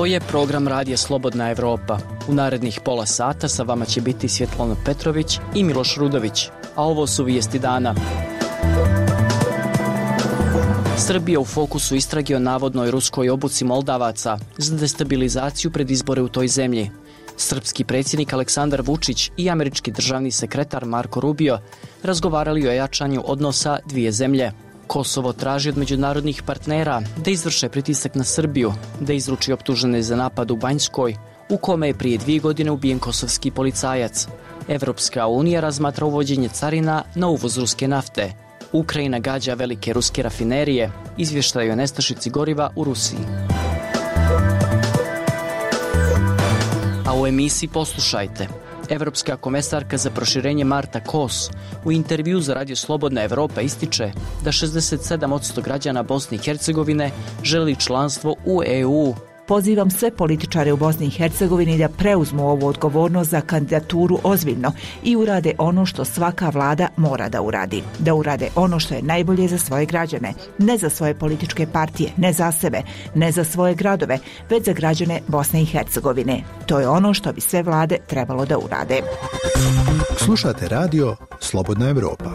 Ovo je program Radija Slobodna Evropa. U narednih pola sata sa vama će biti Svjetlana Petrović i Miloš Rudović. A ovo su vijesti dana. Srbija u fokusu istrage o navodnoj ruskoj obuci Moldavaca za destabilizaciju pred izbore u toj zemlji. Srpski predsjednik Aleksandar Vučić i američki državni sekretar Marko Rubio razgovarali o jačanju odnosa dvije zemlje. Kosovo traži od međunarodnih partnera da izvrše pritisak na Srbiju, da izruči optužene za napad u Banjskoj, u kome je prije 2 godine ubijen kosovski policajac. Evropska unija razmatra uvođenje carina na uvoz ruske nafte. Ukrajina gađa velike ruske rafinerije, izvještaju o nestašici goriva u Rusiji. A u emisiji poslušajte. Evropska komesarka za proširenje Marta Kos u intervju za Radio Slobodna Evropa ističe da 67% građana Bosne i Hercegovine želi članstvo u EU. Pozivam sve političare u Bosni i Hercegovini da preuzmu ovu odgovornost za kandidaturu ozbiljno i urade ono što svaka vlada mora da uradi. Da urade ono što je najbolje za svoje građane, ne za svoje političke partije, ne za sebe, ne za svoje gradove, već za građane Bosne i Hercegovine. To je ono što bi sve vlade trebalo da urade. Slušate radio Slobodna Evropa.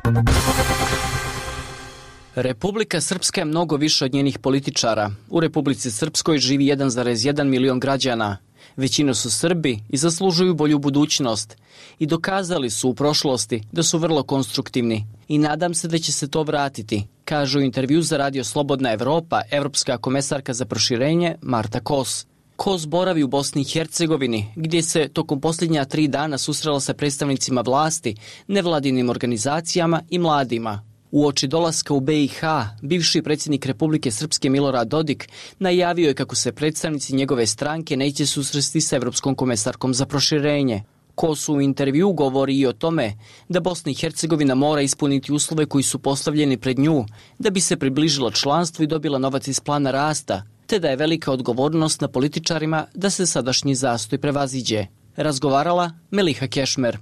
Republika Srpska je mnogo više od njenih političara. U Republici Srpskoj živi 1,1 milion građana. Većina su Srbi i zaslužuju bolju budućnost. I dokazali su u prošlosti da su vrlo konstruktivni. I nadam se da će se to vratiti, kaže u intervju za Radio Slobodna Evropa evropska komesarka za proširenje Marta Kos. Kos boravi u Bosni i Hercegovini, gdje se tokom posljednja 3 dana susrela sa predstavnicima vlasti, nevladinim organizacijama i mladima. Uoči dolaska u BiH, bivši predsjednik Republike Srpske Milorad Dodik najavio je kako se predstavnici njegove stranke neće susresti sa Evropskom komesarkom za proširenje. Kos u intervju govori i o tome da Bosna i Hercegovina mora ispuniti uslove koji su postavljeni pred nju da bi se približila članstvu i dobila novac iz plana rasta, te da je velika odgovornost na političarima da se sadašnji zastoj prevaziđe. Razgovarala Meliha Kešmer.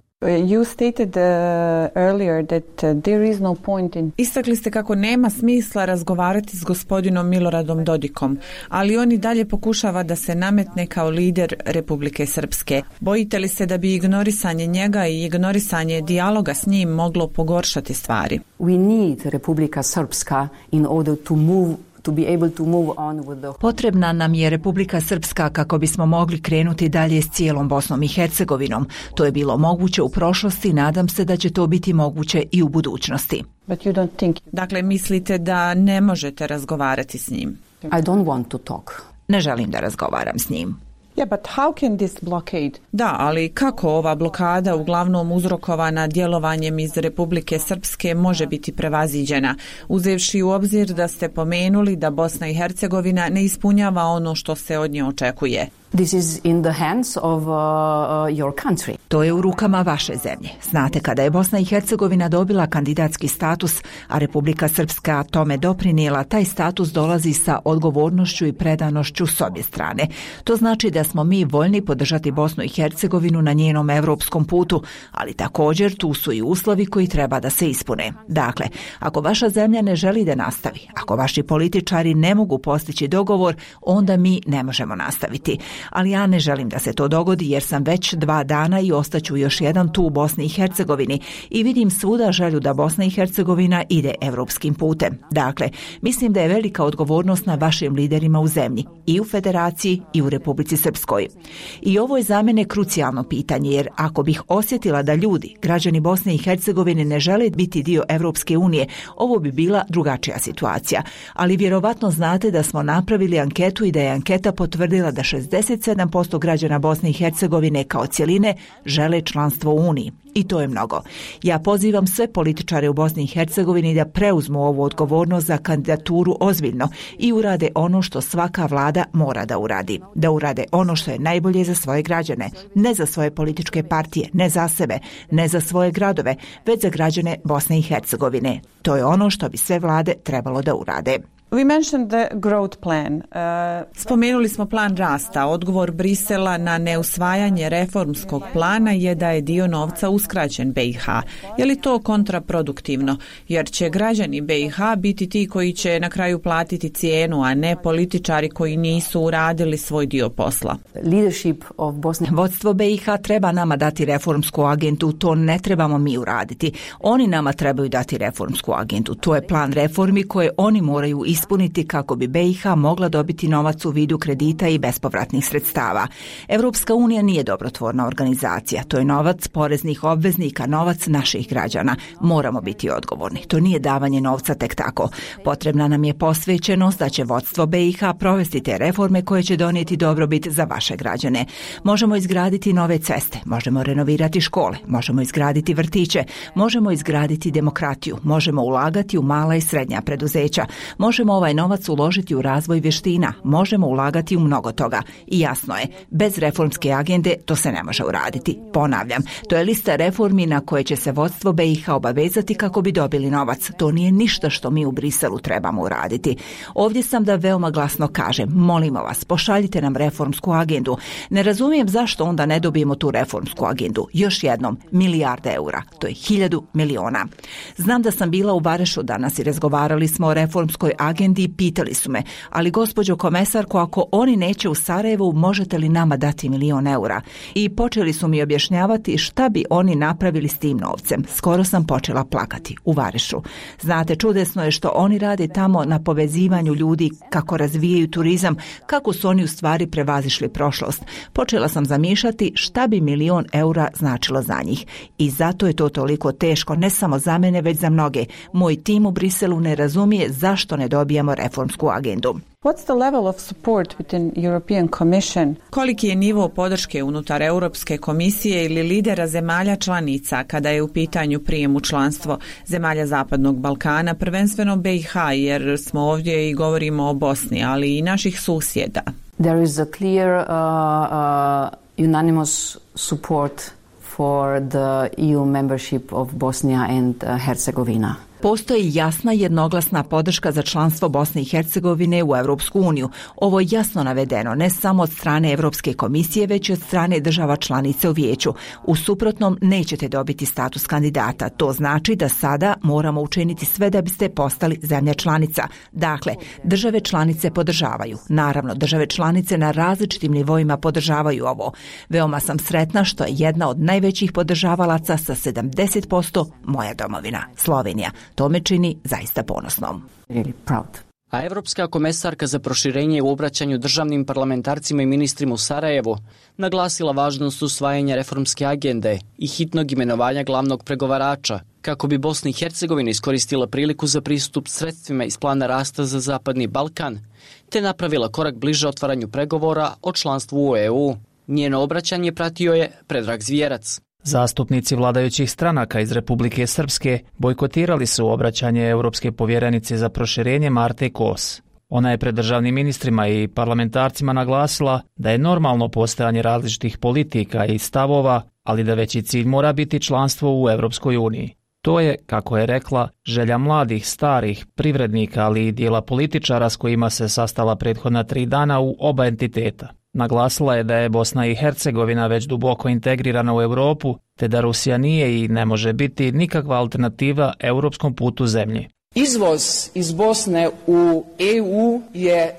Istakli ste kako nema smisla razgovarati s gospodinom Miloradom Dodikom, ali on i dalje pokušava da se nametne kao lider Republike Srpske. Bojite li se da bi ignorisanje njega i ignorisanje dijaloga s njim moglo pogoršati stvari? Republika Srpska in order to move Potrebna nam je Republika Srpska kako bismo mogli krenuti dalje s cijelom Bosnom i Hercegovinom. To je bilo moguće u prošlosti, nadam se da će to biti moguće i u budućnosti. Dakle, mislite da ne možete razgovarati s njim? Ne želim da razgovaram s njim. Da, ali kako ova blokada, uglavnom uzrokovana djelovanjem iz Republike Srpske, može biti prevaziđena, uzevši u obzir da ste pomenuli da Bosna i Hercegovina ne ispunjava ono što se od nje očekuje? This is in the hands of your country. To je u rukama vaše zemlje. Znate, kada je Bosna i Hercegovina dobila kandidatski status, a Republika Srpska tome doprinijela, taj status dolazi sa odgovornošću i predanošću s obje strane. To znači da smo mi voljni podržati Bosnu i Hercegovinu na njenom europskom putu, ali također tu su i uslovi koji treba da se ispune. Dakle, ako vaša zemlja ne želi da nastavi, ako vaši političari ne mogu postići dogovor, onda mi ne možemo nastaviti. Ali ja ne želim da se to dogodi jer sam već 2 dana i ostaću još jedan tu u Bosni i Hercegovini i vidim svuda želju da Bosna i Hercegovina ide europskim putem. Dakle, mislim da je velika odgovornost na vašim liderima u zemlji, i u Federaciji i u Republici Srpskoj. I ovo je za mene krucijalno pitanje, jer ako bih osjetila da ljudi, građani Bosne i Hercegovine ne žele biti dio Evropske unije, ovo bi bila drugačija situacija. Ali vjerovatno znate da smo napravili anketu i da je anketa potvrdila da 67% građana Bosne i Hercegovine kao cjeline žele članstvo u Uniji. I to je mnogo. Ja pozivam sve političare u Bosni i Hercegovini da preuzmu ovu odgovornost za kandidaturu ozbiljno i urade ono što svaka vlada mora da uradi. Da urade ono što je najbolje za svoje građane, ne za svoje političke partije, ne za sebe, ne za svoje gradove, već za građane Bosne i Hercegovine. To je ono što bi sve vlade trebalo da urade. We mentioned the growth plan. Spomenuli smo plan rasta. Odgovor Brisela na neusvajanje reformskog plana je da je dio novca uskraćen BiH. Je li to kontraproduktivno? Jer će građani BiH biti ti koji će na kraju platiti cijenu, a ne političari koji nisu uradili svoj dio posla. Vodstvo BiH treba nama dati reformsku agendu, to ne trebamo mi uraditi. Oni nama trebaju dati reformsku agendu. To je plan reformi koje oni moraju ispuniti kako bi BiH mogla dobiti novac u vidu kredita i bespovratnih sredstava. Europska unija nije dobrotvorna organizacija. To je novac poreznih obveznika, novac naših građana. Moramo biti odgovorni. To nije davanje novca tek tako. Potrebna nam je posvećenost da će vodstvo BiH provesti te reforme koje će donijeti dobrobit za vaše građane. Možemo izgraditi nove ceste, možemo renovirati škole, možemo izgraditi vrtiće, možemo izgraditi demokratiju, možemo ulagati u mala i srednja preduzeća, možemo ovaj novac uložiti u razvoj vještina, možemo ulagati u mnogo toga. I jasno je, bez reformske agende to se ne može uraditi. Ponavljam, to je lista reformi na koje će se vodstvo BiH obavezati kako bi dobili novac. To nije ništa što mi u Briselu trebamo uraditi. Ovdje sam da veoma glasno kažem, molimo vas, pošaljite nam reformsku agendu. Ne razumijem zašto onda ne dobijemo tu reformsku agendu. Još jednom, milijarde eura. To je 1000 miliona. Znam da sam bila u Varešu danas i razgovarali smo o reformskoj agendi i pitali su me, ali gospođo komesarko, ako oni neće u Sarajevu, možete li nama dati 1.000.000 eura? I počeli su mi objašnjavati šta bi oni napravili s tim novcem. Skoro sam počela plakati u Varešu. Znate, čudesno je što oni rade tamo na povezivanju ljudi, kako razvijaju turizam, kako su oni u stvari prevazišli prošlost. Počela sam zamišljati šta bi 1.000.000 eura značilo za njih. I zato je to toliko teško, ne samo za mene, već za mnoge. Moj tim u Briselu ne razumije zašto ne dobijamo reformsku agendu. What's the level of support within European Commission? Koliki je nivo podrške unutar Europske komisije ili lidera zemalja članica kada je u pitanju prijem u članstvo zemalja Zapadnog Balkana, prvenstveno BiH, jer smo ovdje i govorimo o Bosni, ali i naših susjeda? There is a clear unanimous support for the EU membership of Bosnia and Herzegovina. Postoji jasna jednoglasna podrška za članstvo Bosne i Hercegovine u Europsku uniju. Ovo je jasno navedeno ne samo od strane Europske komisije, već i od strane država članice u vijeću. U suprotnom nećete dobiti status kandidata. To znači da sada moramo učiniti sve da biste postali zemlja članica. Dakle, države članice podržavaju. Naravno, države članice na različitim nivoima podržavaju ovo. Veoma sam sretna što je jedna od najvećih podržavalaca sa 70% moja domovina, Slovenija. To me čini zaista ponosnom. Really proud. A Evropska komesarka za proširenje u obraćanju državnim parlamentarcima i ministrima u Sarajevu naglasila važnost usvajanja reformske agende i hitnog imenovanja glavnog pregovarača kako bi Bosna i Hercegovina iskoristila priliku za pristup sredstvima iz plana rasta za Zapadni Balkan, te napravila korak bliže otvaranju pregovora o članstvu u EU. Njeno obraćanje pratio je Predrag Zvijerac. Zastupnici vladajućih stranaka iz Republike Srpske bojkotirali su obraćanje Europske povjerenice za proširenje Marte Kos. Ona je pred državnim ministrima i parlamentarcima naglasila da je normalno postojanje različitih politika i stavova, ali da veći cilj mora biti članstvo u Europskoj uniji. To je, kako je rekla, želja mladih, starih, privrednika, ali i dijela političara s kojima se sastala prethodna 3 dana u oba entiteta. Naglasila je da je Bosna i Hercegovina već duboko integrirana u Europu, te da Rusija nije i ne može biti nikakva alternativa europskom putu zemlje. Izvoz iz Bosne u EU je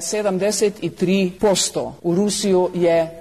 73%, u Rusiju je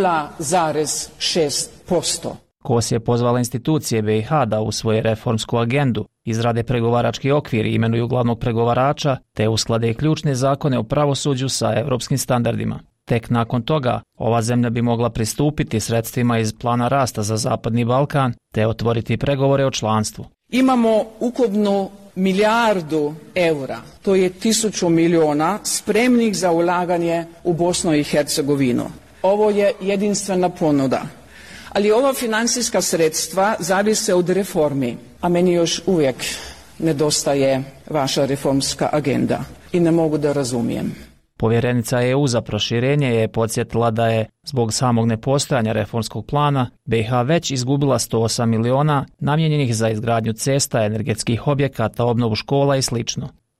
0,6%. Kos je pozvala institucije BiH da usvoje reformsku agendu, izrade pregovarački okvir i imenuju glavnog pregovarača, te usklade ključne zakone o pravosuđu sa europskim standardima. Tek nakon toga, ova zemlja bi mogla pristupiti sredstvima iz plana rasta za Zapadni Balkan, te otvoriti pregovore o članstvu. Imamo ukupno 1 milijardu eura, to je 1000 miliona spremnih za ulaganje u Bosnu i Hercegovinu. Ovo je jedinstvena ponuda. Ali ova financijska sredstva zavise od reformi, a meni još uvijek nedostaje vaša reformska agenda i ne mogu da razumijem. Povjerenica EU za proširenje je podsjetila da je, zbog samog nepostojanja reformskog plana, BiH već izgubila 108 miliona namijenjenih za izgradnju cesta, energetskih objekata, obnovu škola i sl.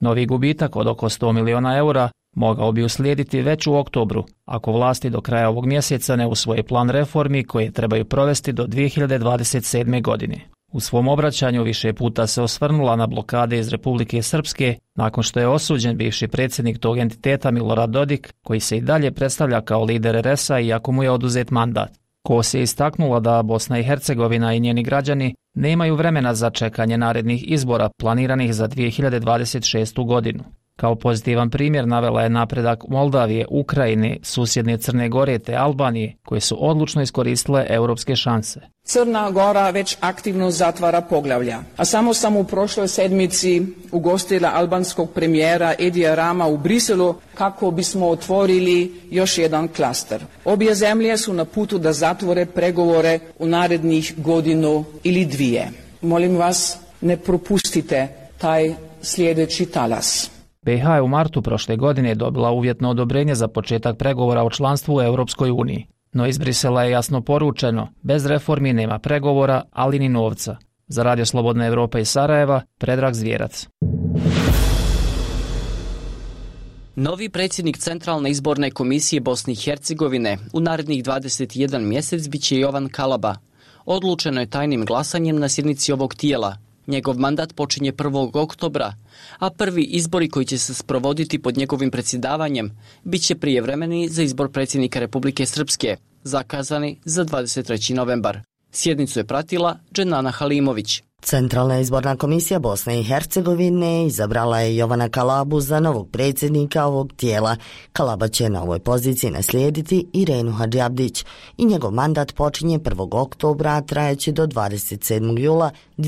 Novi gubitak od oko 100 miliona eura mogao bi uslijediti već u oktobru, ako vlasti do kraja ovog mjeseca ne usvoje plan reformi koje trebaju provesti do 2027. godine. U svom obraćanju više puta se osvrnula na blokade iz Republike Srpske nakon što je osuđen bivši predsjednik tog entiteta Milorad Dodik, koji se i dalje predstavlja kao lider RS-a iako mu je oduzet mandat. Kos je istaknula da Bosna i Hercegovina i njeni građani nemaju vremena za čekanje narednih izbora planiranih za 2026. godinu. Kao pozitivan primjer navela je napredak Moldavije, Ukrajine, susjedne Crne Gore te Albanije, koje su odlučno iskoristile europske šanse. Crna Gora već aktivno zatvara poglavlja, a samo sam u prošloj sedmici ugostila albanskog premijera Edija Rama u Briselu kako bismo otvorili još jedan klaster. Obje zemlje su na putu da zatvore pregovore u narednih godinu ili dvije. Molim vas, ne propustite taj sljedeći talas. BiH je u martu prošle godine dobila uvjetno odobrenje za početak pregovora o članstvu u Europskoj uniji. No iz Brisela je jasno poručeno, bez reformi nema pregovora, ali ni novca. Za Radio Slobodna Evropa iz Sarajeva, Predrag Zvjerac. Novi predsjednik Centralne izborne komisije Bosne i Hercegovine u narednih 21 mjesec biće Jovan Kalaba. Odlučeno je tajnim glasanjem na sjednici ovog tijela. Njegov mandat počinje 1. oktobra, a prvi izbori koji će se sprovoditi pod njegovim predsjedavanjem bit će prijevremeni za izbor predsjednika Republike Srpske, zakazani za 23. novembar. Sjednicu je pratila Dženana Halimović. Centralna izborna komisija Bosne i Hercegovine izabrala je Jovana Kalabu za novog predsjednika ovog tijela. Kalaba će na ovoj poziciji naslijediti Irenu Hadžiabdić i njegov mandat počinje 1. oktobra, a trajeće do 27. jula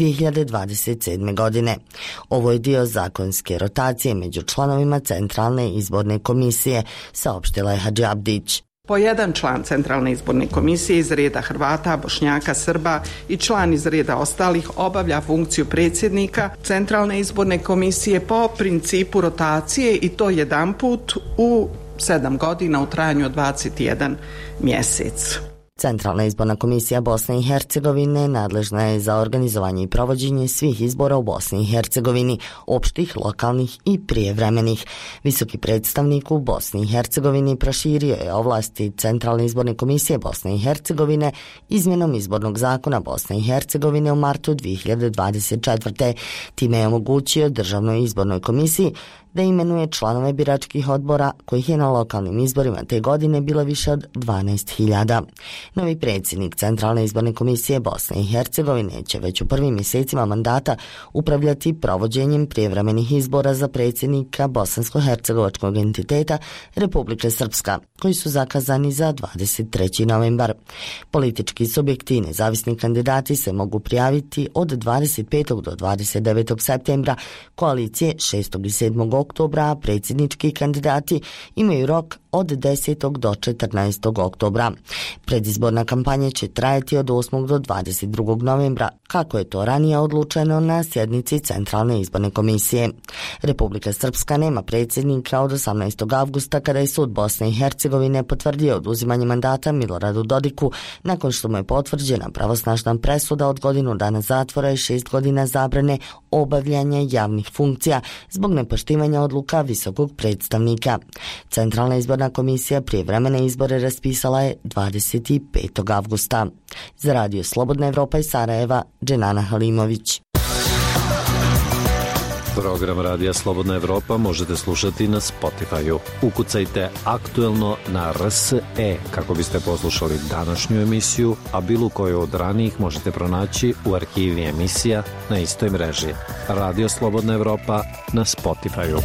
2027. godine. Ovo je dio zakonske rotacije među članovima Centralne izborne komisije, saopštila je Hadžiabdić. Po jedan član Centralne izborne komisije iz reda Hrvata, Bošnjaka, Srba i član iz reda ostalih obavlja funkciju predsjednika Centralne izborne komisije po principu rotacije i to jedanput u 7 godina u trajanju od 21 mjesec. Centralna izborna komisija Bosne i Hercegovine nadležna je za organizovanje i provođenje svih izbora u Bosni i Hercegovini, opštih, lokalnih i prijevremenih. Visoki predstavnik u Bosni i Hercegovini proširio je ovlasti Centralne izborne komisije Bosne i Hercegovine izmjenom izbornog zakona Bosne i Hercegovine u martu 2024. Time je omogućio Državnoj izbornoj komisiji da imenuje članove biračkih odbora, kojih je na lokalnim izborima te godine bilo više od 12.000. Novi predsjednik Centralne izborne komisije Bosne i Hercegovine će već u prvim mjesecima mandata upravljati provođenjem prijevremenih izbora za predsjednika bosansko-hercegovačkog entiteta Republike Srpska, koji su zakazani za 23. novembar. Politički subjekti i nezavisni kandidati se mogu prijaviti od 25. do 29. septembra, koalicije 6. i 7. oktobra, a predsjednički kandidati imaju rok od 10. do 14. oktobra. Predizborna kampanja će trajati od 8. do 22. novembra, kako je to ranije odlučeno na sjednici Centralne izborne komisije. Republika Srpska nema predsjednika od 18. avgusta, kada je sud Bosne i Hercegovine potvrdio oduzimanje mandata Miloradu Dodiku, nakon što mu je potvrđena pravosnažna presuda od godinu dana zatvora i 6 godina zabrane obavljanja javnih funkcija zbog nepoštivanja odluka visokog predstavnika. Centralna izborna komisija prijevremene izbore raspisala je 25. avgusta. Za Radio Slobodna Evropa iz Sarajeva, Dženana Halimović. Program Radija Slobodna Evropa možete slušati na Spotify-u. Ukucajte aktuelno na RSE kako biste poslušali današnju emisiju, a bilo koju od ranijih možete pronaći u arhivi emisija na istoj mreži. Radio Slobodna Evropa na Spotify-u.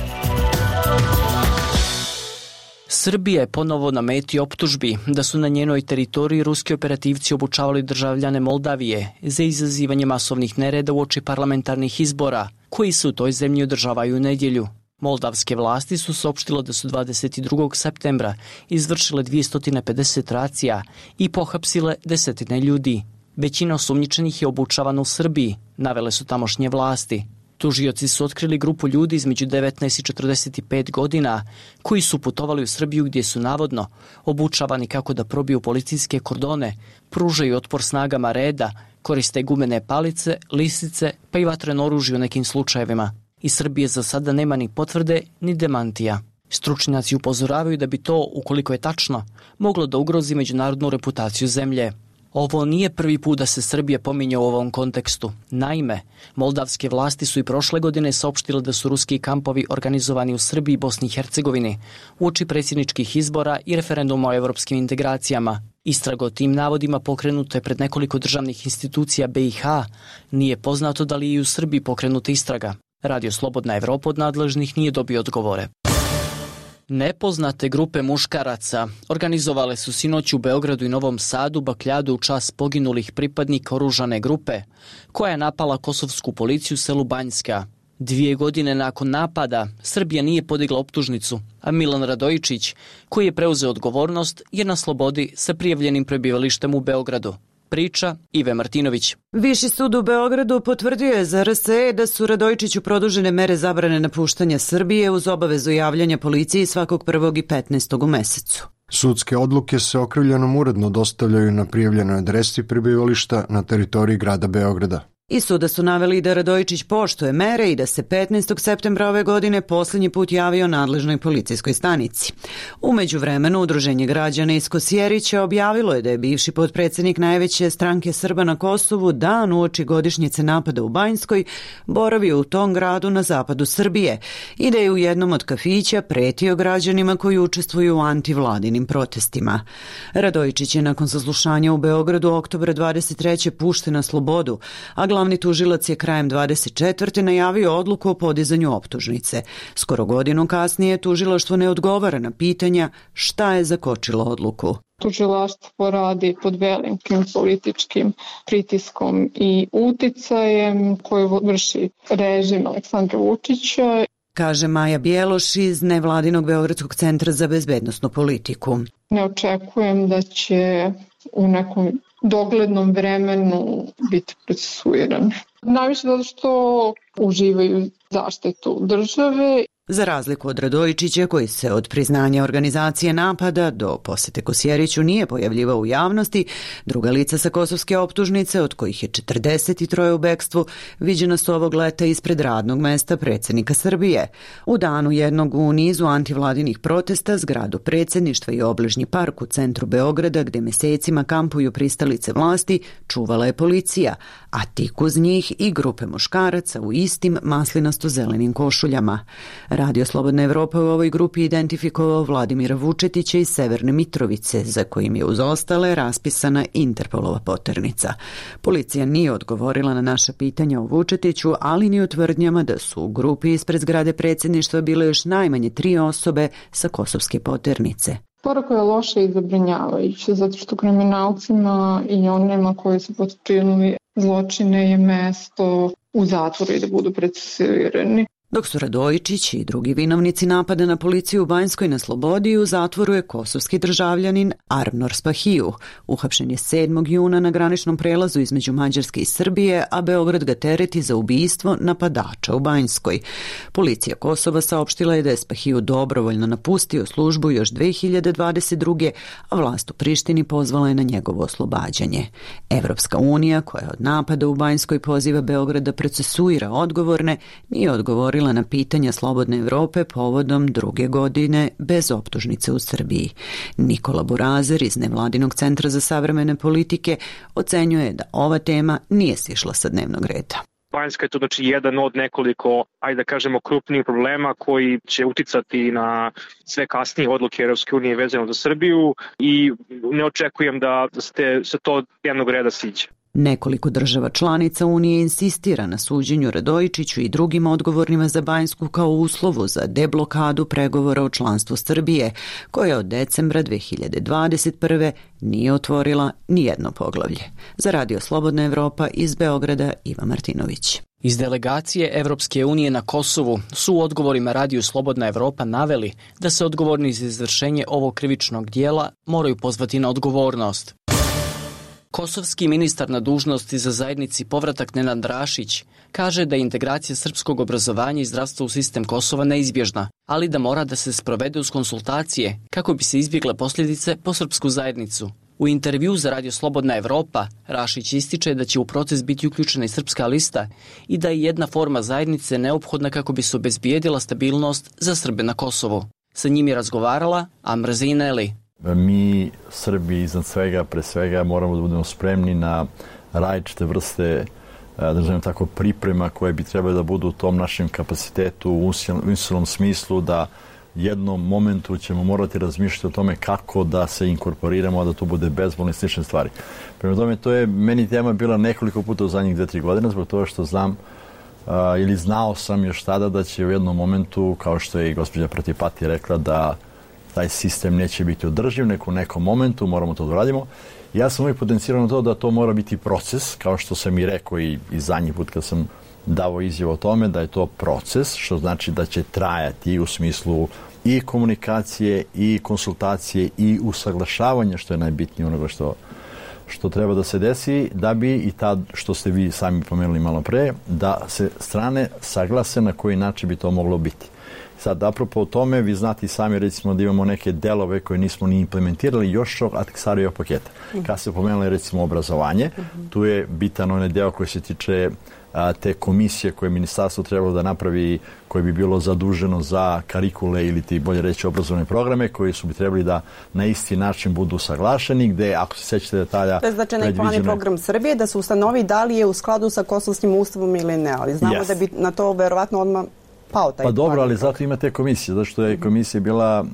Srbija je ponovo na meti optužbi da su na njenoj teritoriji ruski operativci obučavali državljane Moldavije za izazivanje masovnih nereda uoči parlamentarnih izbora, koji se u toj zemlji održavaju u nedjelju. Moldavske vlasti su saopštile da su 22. septembra izvršile 250 racija i pohapsile desetine ljudi. Većina osumnjičenih je obučavana u Srbiji, navele su tamošnje vlasti. Tužioci su otkrili grupu ljudi između 19 i 45 godina koji su putovali u Srbiju, gdje su navodno obučavani kako da probiju policijske kordone, pružaju otpor snagama reda, koriste gumene palice, lisice pa i vatreno oružje u nekim slučajevima. Iz Srbije za sada nema ni potvrde ni demantija. Stručnjaci upozoravaju da bi to, ukoliko je tačno, moglo da ugrozi međunarodnu reputaciju zemlje. Ovo nije prvi put da se Srbija pominje u ovom kontekstu. Naime, moldavske vlasti su i prošle godine saopštile da su ruski kampovi organizovani u Srbiji i Bosni i Hercegovini uoči predsjedničkih izbora i referenduma o evropskim integracijama. Istraga o tim navodima pokrenuta je pred nekoliko državnih institucija BiH. Nije poznato da li je i u Srbiji pokrenuta istraga. Radio Slobodna Evropa od nadležnih nije dobio odgovore. Nepoznate grupe muškaraca organizovale su sinoć u Beogradu i Novom Sadu bakljadu u čast poginulih pripadnika oružane grupe koja je napala kosovsku policiju u selu Banjska. 2 godine nakon napada Srbija nije podigla optužnicu, a Milan Radojičić, koji je preuzeo odgovornost, je na slobodi sa prijavljenim prebivalištem u Beogradu. Priča Ive Martinović. Viši sud u Beogradu potvrdio je za RSE da su Radojičiću produžene mere zabrane napuštanja Srbije uz obavezu javljanja policiji svakog 1. i 15. u mesecu. Sudske odluke se okrivljenom uredno dostavljaju na prijavljenoj adresi prebivališta na teritoriji grada Beograda. Iz suda su naveli da Radojičić poštuje mere i da se 15. septembra ove godine posljednji put javio nadležnoj policijskoj stanici. U međuvremenu Udruženje građana iz Kosjerića objavilo je da je bivši potpredsjednik najveće stranke Srba na Kosovu dan uoči godišnjice napada u Banjskoj boravio u tom gradu na zapadu Srbije i da je u jednom od kafića pretio građanima koji učestvuju u antivladinim protestima. Radojičić je nakon saslušanja u Beogradu oktobra 23. pušten na slobodu, a glavni tužilac je krajem 24. najavio odluku o podizanju optužnice. Skoro godinu kasnije tužilaštvo ne odgovara na pitanja šta je zakočilo odluku. Tužilaštvo radi pod velikim političkim pritiskom i uticajem koji vrši režim Aleksandra Vučića, kaže Maja Bjeloš iz nevladinog Beogradskog centra za bezbednosnu politiku. Ne očekujem da će u nekom doglednom vremenu biti procesuirani. Najviše zato što uživaju zaštitu države. Za razliku od Radojičića, koji se od priznanja organizacije napada do posete Kosjeriću nije pojavljivao u javnosti, druga lica sa kosovske optužnice, od kojih je 43 u bekstvu, viđena su ovog leta ispred radnog mesta predsjednika Srbije. U danu jednog u nizu antivladinih protesta zgradu predsjedništva i obližnji park u centru Beograda, gde mesecima kampuju pristalice vlasti, čuvala je policija, a tik uz njih i grupe muškaraca u istim maslinasto-zelenim košuljama. Radio Slobodna Evropa u ovoj grupi identifikovao Vladimira Vučetića iz Severne Mitrovice, za kojim je uz ostale raspisana Interpolova poternica. Policija nije odgovorila na naša pitanja o Vučetiću, ali ni o tvrdnjama da su u grupi ispred zgrade predsjedništva bile još najmanje 3 osobe sa kosovske poternice. Poruka je loša i zabrinjavajuća, zato što kriminalcima i onima koji su počinili zločine je mesto u zatvoru i da budu procesuirani. Dok su Radojičić i drugi vinovnici napada na policiju u Banjskoj na slobodi, u zatvoru je kosovski državljanin Arnor Spahiju. Uhapšen je 7. juna na graničnom prelazu između Mađarske i Srbije, a Beograd ga tereti za ubistvo napadača u Banjskoj. Policija Kosova saopštila je da je Spahiju dobrovoljno napustio službu još 2022. a vlast u Prištini pozvala je na njegovo oslobađanje. Evropska unija, koja od napada u Banjskoj poziva Beograd da procesuira odgovorne, nije odgovorila na pitanja Slobodne Evrope povodom 2. godine bez optužnice u Srbiji. Nikola Burazer iz nevladinog centra za savremene politike ocenjuje da ova tema nije sišla sa dnevnog reda. Banjska je to znači jedan od nekoliko, ajde da kažemo, krupnijih problema koji će uticati na sve kasnije odluke Europske unije vezano za Srbiju i ne očekujem da se to jednog reda siđe. Nekoliko država članica Unije insistira na suđenju Radojičiću i drugim odgovornima za Banjsku kao uslovu za deblokadu pregovora o članstvu Srbije, koja od decembra 2021. nije otvorila nijedno poglavlje. Za Radio Slobodna Evropa iz Beograda Iva Martinović. Iz delegacije Evropske unije na Kosovu su u odgovorima Radiju Slobodna Evropa naveli da se odgovorni za izvršenje ovog krivičnog dijela moraju pozvati na odgovornost. Kosovski ministar na dužnosti za zajednici povratak Nenad Rašić kaže da je integracija srpskog obrazovanja i zdravstva u sistem Kosova neizbježna, ali da mora da se sprovede uz konsultacije kako bi se izbjegle posljedice po srpsku zajednicu. U intervju za Radio Slobodna Evropa, Rašić ističe da će u proces biti uključena i Srpska lista i da je jedna forma zajednice neophodna kako bi se obezbijedila stabilnost za Srbe na Kosovu. Sa njim je razgovarala Amr Zeineli. Mi, Srbi, iznad svega, pre svega, moramo da budemo spremni na različite vrste tako, priprema koje bi trebali da budu u tom našem kapacitetu u usilnom smislu, da jednom momentu ćemo morati razmišljati o tome kako da se inkorporiramo, a da to bude bezbolno i slične stvari. Prema tome, to je meni tema bila nekoliko puta u zadnjih 2-3 godine, zbog toga što znam ili znao sam još tada da će u jednom momentu, kao što je i gospođa Pratipati rekla, da taj sistem neće biti održiv, u nekom momentu moramo to da radimo. Ja sam uvijek potencirao na to da to mora biti proces, kao što sam i rekao i zadnji put kad sam davo izjavu o tome, da je to proces, što znači da će trajati u smislu i komunikacije, i konsultacije, i usaglašavanja, što je najbitnije onoga što treba da se desi, da bi i tad, što ste vi sami pomenuli malo pre, da se strane saglase na koji način bi to moglo biti. Sad, apropo o tome, vi znate i sami, recimo, da imamo neke delove koje nismo ni implementirali još od Ahtisarijevog paketa. Kad se pomenuli, recimo, obrazovanje, tu je bitan onaj deo koji se tiče te komisije koje ministarstvo trebalo da napravi, koje bi bilo zaduženo za karikule ili ti bolje reći obrazovne programe, koji su bi trebali da na isti način budu saglašeni, gde, ako se sećate detalja... To je značajno plan i program Srbije, da se ustanovi da li je u skladu sa kosovskim ustavom ili ne, ali znamo da bi na to verovatno odmah pao taj plan. Pa dobro, ali zato ima te komisije, zato što je komisija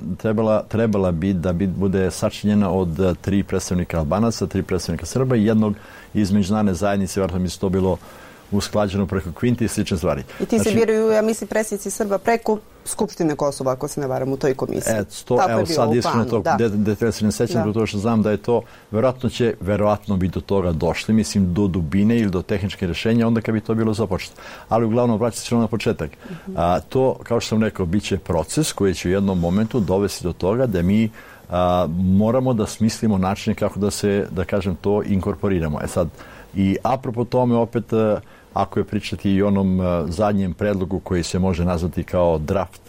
trebala bi da bude sačinjena od 3 predstavnika Albanaca, 3 predstavnika Srba i jednog iz međunarodne zajednice, vjerojatno mi se to bilo usklađeno preko Kvinti i slične stvari. I ti se biraju, ja mislim, predsjednici Srba preko Skupštine Kosova, ako se ne varam, u toj komisiji. Evo sad iskreno to detalja se ne sećam, zbog toga što znam da je to, verovatno bi do toga došli, mislim, do dubine ili do tehničke rješenja, onda kad bi to bilo započeto. Ali uglavnom, vraćati se na početak. To, kao što sam rekao, bit će proces koji će u jednom momentu dovesti do toga da mi moramo da smislimo načine kako da se, da kažem, to inkorporiramo. Sad, i apropo tome, opet, ako je pričati i onom zadnjem predlogu koji se može nazvati kao draft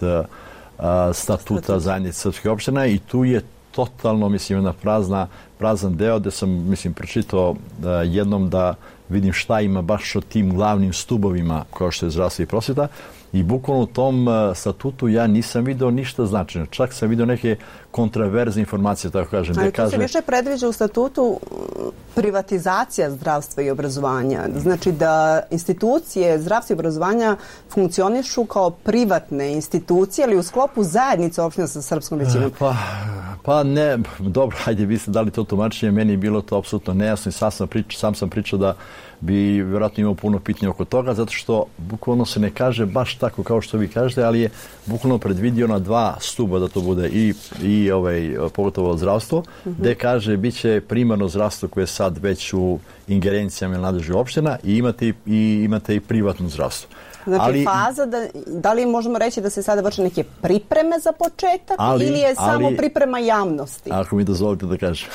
statuta zajednice srpskih opština, i tu je totalno, mislim, jedna prazan deo gde sam, mislim, pročitao jednom da vidim šta ima baš o tim glavnim stubovima kao što je zdravstvo i prosveta, i bukvalno u tom statutu ja nisam video ništa značajno. Čak sam video neke kontraverzne informacije, tako kažem. Ali tu se više predviđa u statutu privatizacija zdravstva i obrazovanja. Znači da institucije zdravstva i obrazovanja funkcionišu kao privatne institucije, ali u sklopu zajednice opština sa srpskom većinom. Pa ne, dobro, hajde, vi ste dali to tumačenje, meni je bilo to apsolutno nejasno i sam sam pričao da bi vjerojatno imao puno pitanja oko toga, zato što bukvalno se ne kaže baš tako kao što vi kažete, ali je bukvalno predvidio na 2 stuba da to bude i pogotovo zdravstvo, gde kaže bit će primarno zdravstvo koje je sad već u ingerencijama ili nadležnih opština i imate i privatno zdravstvo. Znači faza, da li možemo reći da se sada vrše neke pripreme za početak ili je samo priprema javnosti? Ako mi dozvolite da kažem.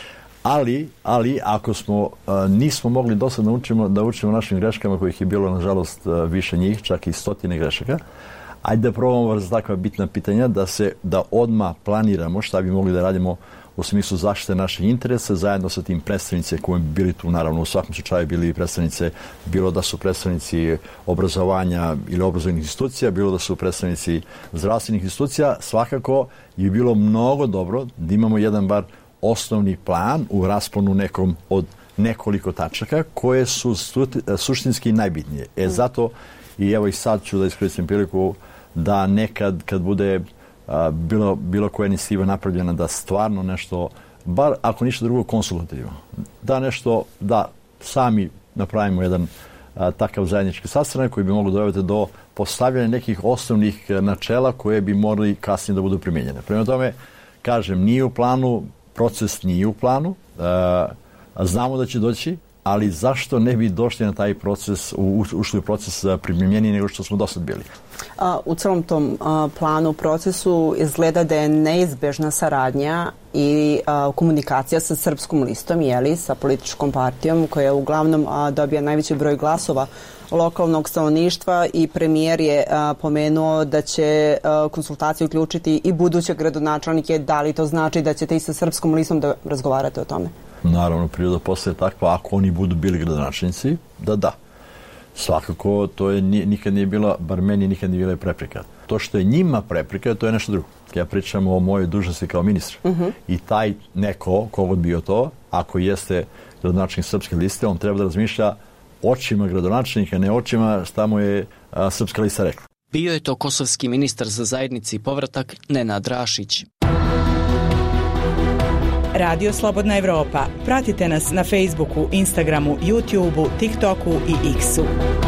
Ali ako nismo mogli do sad da učimo našim greškama, kojih je bilo nažalost više njih, čak i 100 grešaka, ajde da probamo za takva bitna pitanja da odmah planiramo šta bi mogli da radimo u smislu zaštite naših interesa, zajedno sa tim predstavnice koji bi bili tu, naravno u svakom slučaju bili predstavnice, bilo da su predstavnici obrazovanja ili obrazovnih institucija, bilo da su predstavnici zdravstvenih institucija, svakako je bilo mnogo dobro da imamo jedan bar osnovni plan u rasponu nekom od nekoliko tačaka koje su suštinski najbitnije. Zato i evo i sad ću da iskoristim priliku da nekad kad bude bilo koja inicijativa napravljena da stvarno nešto, bar ako ništa drugo konsultativno, da sami napravimo jedan takav zajednički sastanak koji bi moglo dovesti do postavljanja nekih osnovnih načela koje bi morali kasnije da budu primijenjene. Prema tome, kažem, nije u planu, proces nije u planu, znamo da će doći, ali zašto ne bi došli na taj proces, ušli u proces primjenjenja nego što smo do sad bili? U celom tom planu, procesu izgleda da je neizbežna saradnja i komunikacija sa Srpskom listom, sa političkom partijom koja uglavnom dobija najveći broj glasova lokalnog stanovništva i premijer je pomenuo da će konsultacije uključiti i buduće gradonačelnike. Da li to znači da ćete i sa Srpskom listom da razgovarate o tome? Naravno, priroda postaje takva, ako oni budu bili gradonačelnici, da. Svakako, to je nikad nije bila, bar meni nikad nije bila prepreka. To što je njima prepreka, to je nešto drugo. Ja pričam o mojoj dužnosti kao ministar. I taj neko, kogod bio to, ako jeste gradonačelnik Srpske liste, on treba da razmišlja očima gradonačelnika, ne očima šta mu je Srpska lista rekla. Bio je to kosovski ministar za zajednici i povratak Nenad Rašić. Radio Slobodna Evropa. Pratite nas na Facebooku, Instagramu, YouTubeu, TikToku i X-u.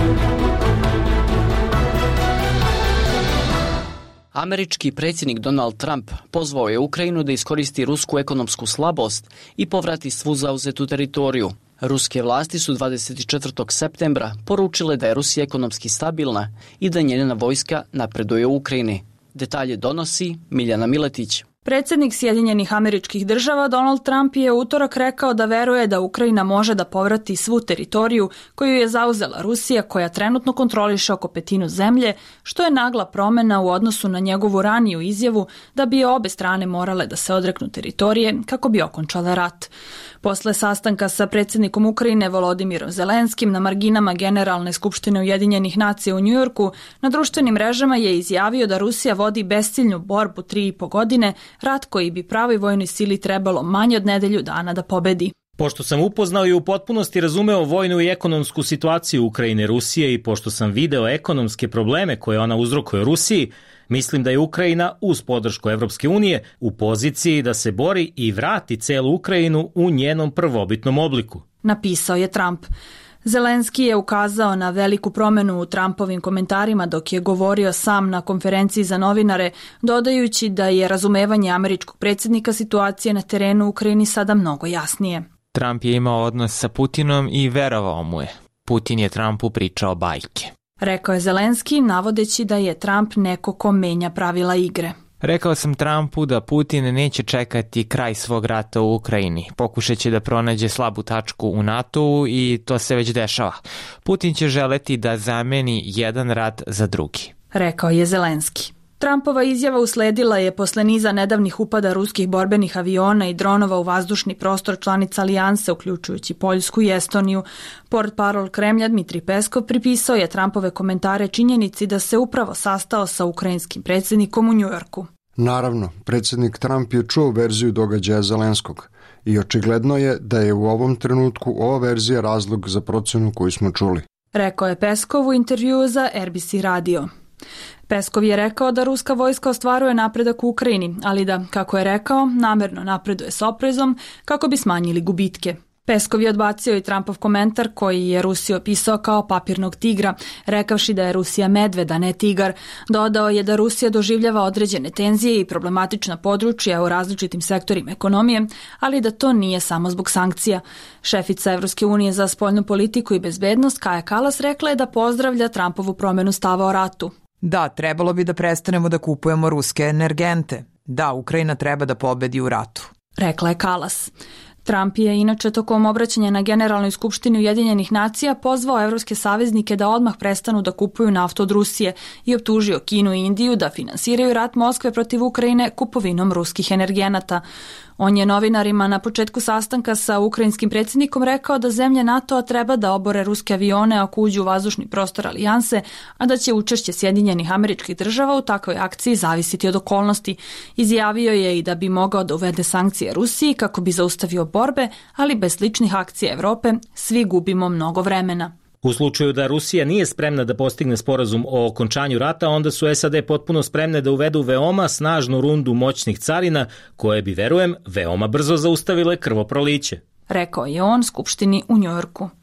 Američki predsjednik Donald Trump pozvao je Ukrajinu da iskoristi rusku ekonomsku slabost i povrati svu zauzetu teritoriju. Ruske vlasti su 24. septembra poručile da je Rusija ekonomski stabilna i da njena vojska napreduje u Ukrajini. Detalje donosi Miljana Miletić. Predsjednik Sjedinjenih Američkih Država Donald Trump je u utorak rekao da veruje da Ukrajina može da povrati svu teritoriju koju je zauzela Rusija, koja trenutno kontroliše oko petinu zemlje, što je nagla promjena u odnosu na njegovu raniju izjavu da bi obe strane morale da se odreknu teritorije kako bi okončale rat. Posle sastanka sa predsjednikom Ukrajine Volodimirom Zelenskim na marginama Generalne skupštine Ujedinjenih nacija u Njujorku, na društvenim mrežama je izjavio da Rusija vodi besciljnu borbu 3,5 godine, rat koji bi pravoj vojnoj sili trebalo manje od nedelju dana da pobedi. Pošto sam upoznao i u potpunosti razumeo vojnu i ekonomsku situaciju Ukrajine i Rusije i pošto sam video ekonomske probleme koje ona uzrokuje Rusiji, mislim da je Ukrajina uz podršku Evropske unije u poziciji da se bori i vrati celu Ukrajinu u njenom prvobitnom obliku. Napisao je Trump. Zelenski je ukazao na veliku promjenu u Trumpovim komentarima dok je govorio sam na konferenciji za novinare, dodajući da je razumevanje američkog predsjednika situacije na terenu u Ukrajini sada mnogo jasnije. Trump je imao odnos sa Putinom i verovao mu je. Putin je Trumpu pričao bajke. Rekao je Zelenski, navodeći da je Trump neko ko menja pravila igre. Rekao sam Trumpu da Putin neće čekati kraj svog rata u Ukrajini. Pokušat će da pronađe slabu tačku u NATO-u i to se već dešava. Putin će želeti da zameni jedan rat za drugi. Rekao je Zelenski. Trumpova izjava usledila je posle niza nedavnih upada ruskih borbenih aviona i dronova u vazdušni prostor članica alijanse, uključujući Poljsku i Estoniju. Portparol Kremlja Dmitrij Peskov pripisao je Trumpove komentare činjenici da se upravo sastao sa ukrajinskim predsjednikom u Njujorku. Naravno, predsjednik Trump je čuo verziju događaja Zelenskog i očigledno je da je u ovom trenutku ova verzija razlog za procjenu koju smo čuli. Rekao je Peskov u intervjuu za RBC radio. Peskov je rekao da ruska vojska ostvaruje napredak u Ukrajini, ali da, kako je rekao, namerno napreduje s oprezom kako bi smanjili gubitke. Peskov je odbacio i Trumpov komentar koji je Rusiju opisao kao papirnog tigra, rekavši da je Rusija medved, a ne tigar. Dodao je da Rusija doživljava određene tenzije i problematična područja u različitim sektorima ekonomije, ali da to nije samo zbog sankcija. Šefica Evropske unije za spoljnu politiku i bezbednost Kaja Kallas rekla je da pozdravlja Trumpovu promjenu stava o ratu. Da, trebalo bi da prestanemo da kupujemo ruske energente. Da, Ukrajina treba da pobedi u ratu. Rekla je Kallas. Trump je inače tokom obraćanja na Generalnoj skupštini Ujedinjenih nacija pozvao evropske saveznike da odmah prestanu da kupuju naftu od Rusije i optužio Kinu i Indiju da finansiraju rat Moskve protiv Ukrajine kupovinom ruskih energenata. On je novinarima na početku sastanka sa ukrajinskim predsjednikom rekao da zemlje NATO-a treba da obore ruske avione ako uđu u vazdušni prostor alijanse, a da će učešće Sjedinjenih Američkih Država u takvoj akciji zavisiti od okolnosti. Izjavio je i da bi mogao da uvede sankcije Rusiji kako bi zaustavio borbe, ali bez sličnih akcija Evrope svi gubimo mnogo vremena. U slučaju da Rusija nije spremna da postigne sporazum o okončanju rata, onda su SAD potpuno spremne da uvedu veoma snažnu rundu moćnih carina, koje bi, verujem, veoma brzo zaustavile krvoproliće. Rekao je on Skupštini u Njujorku.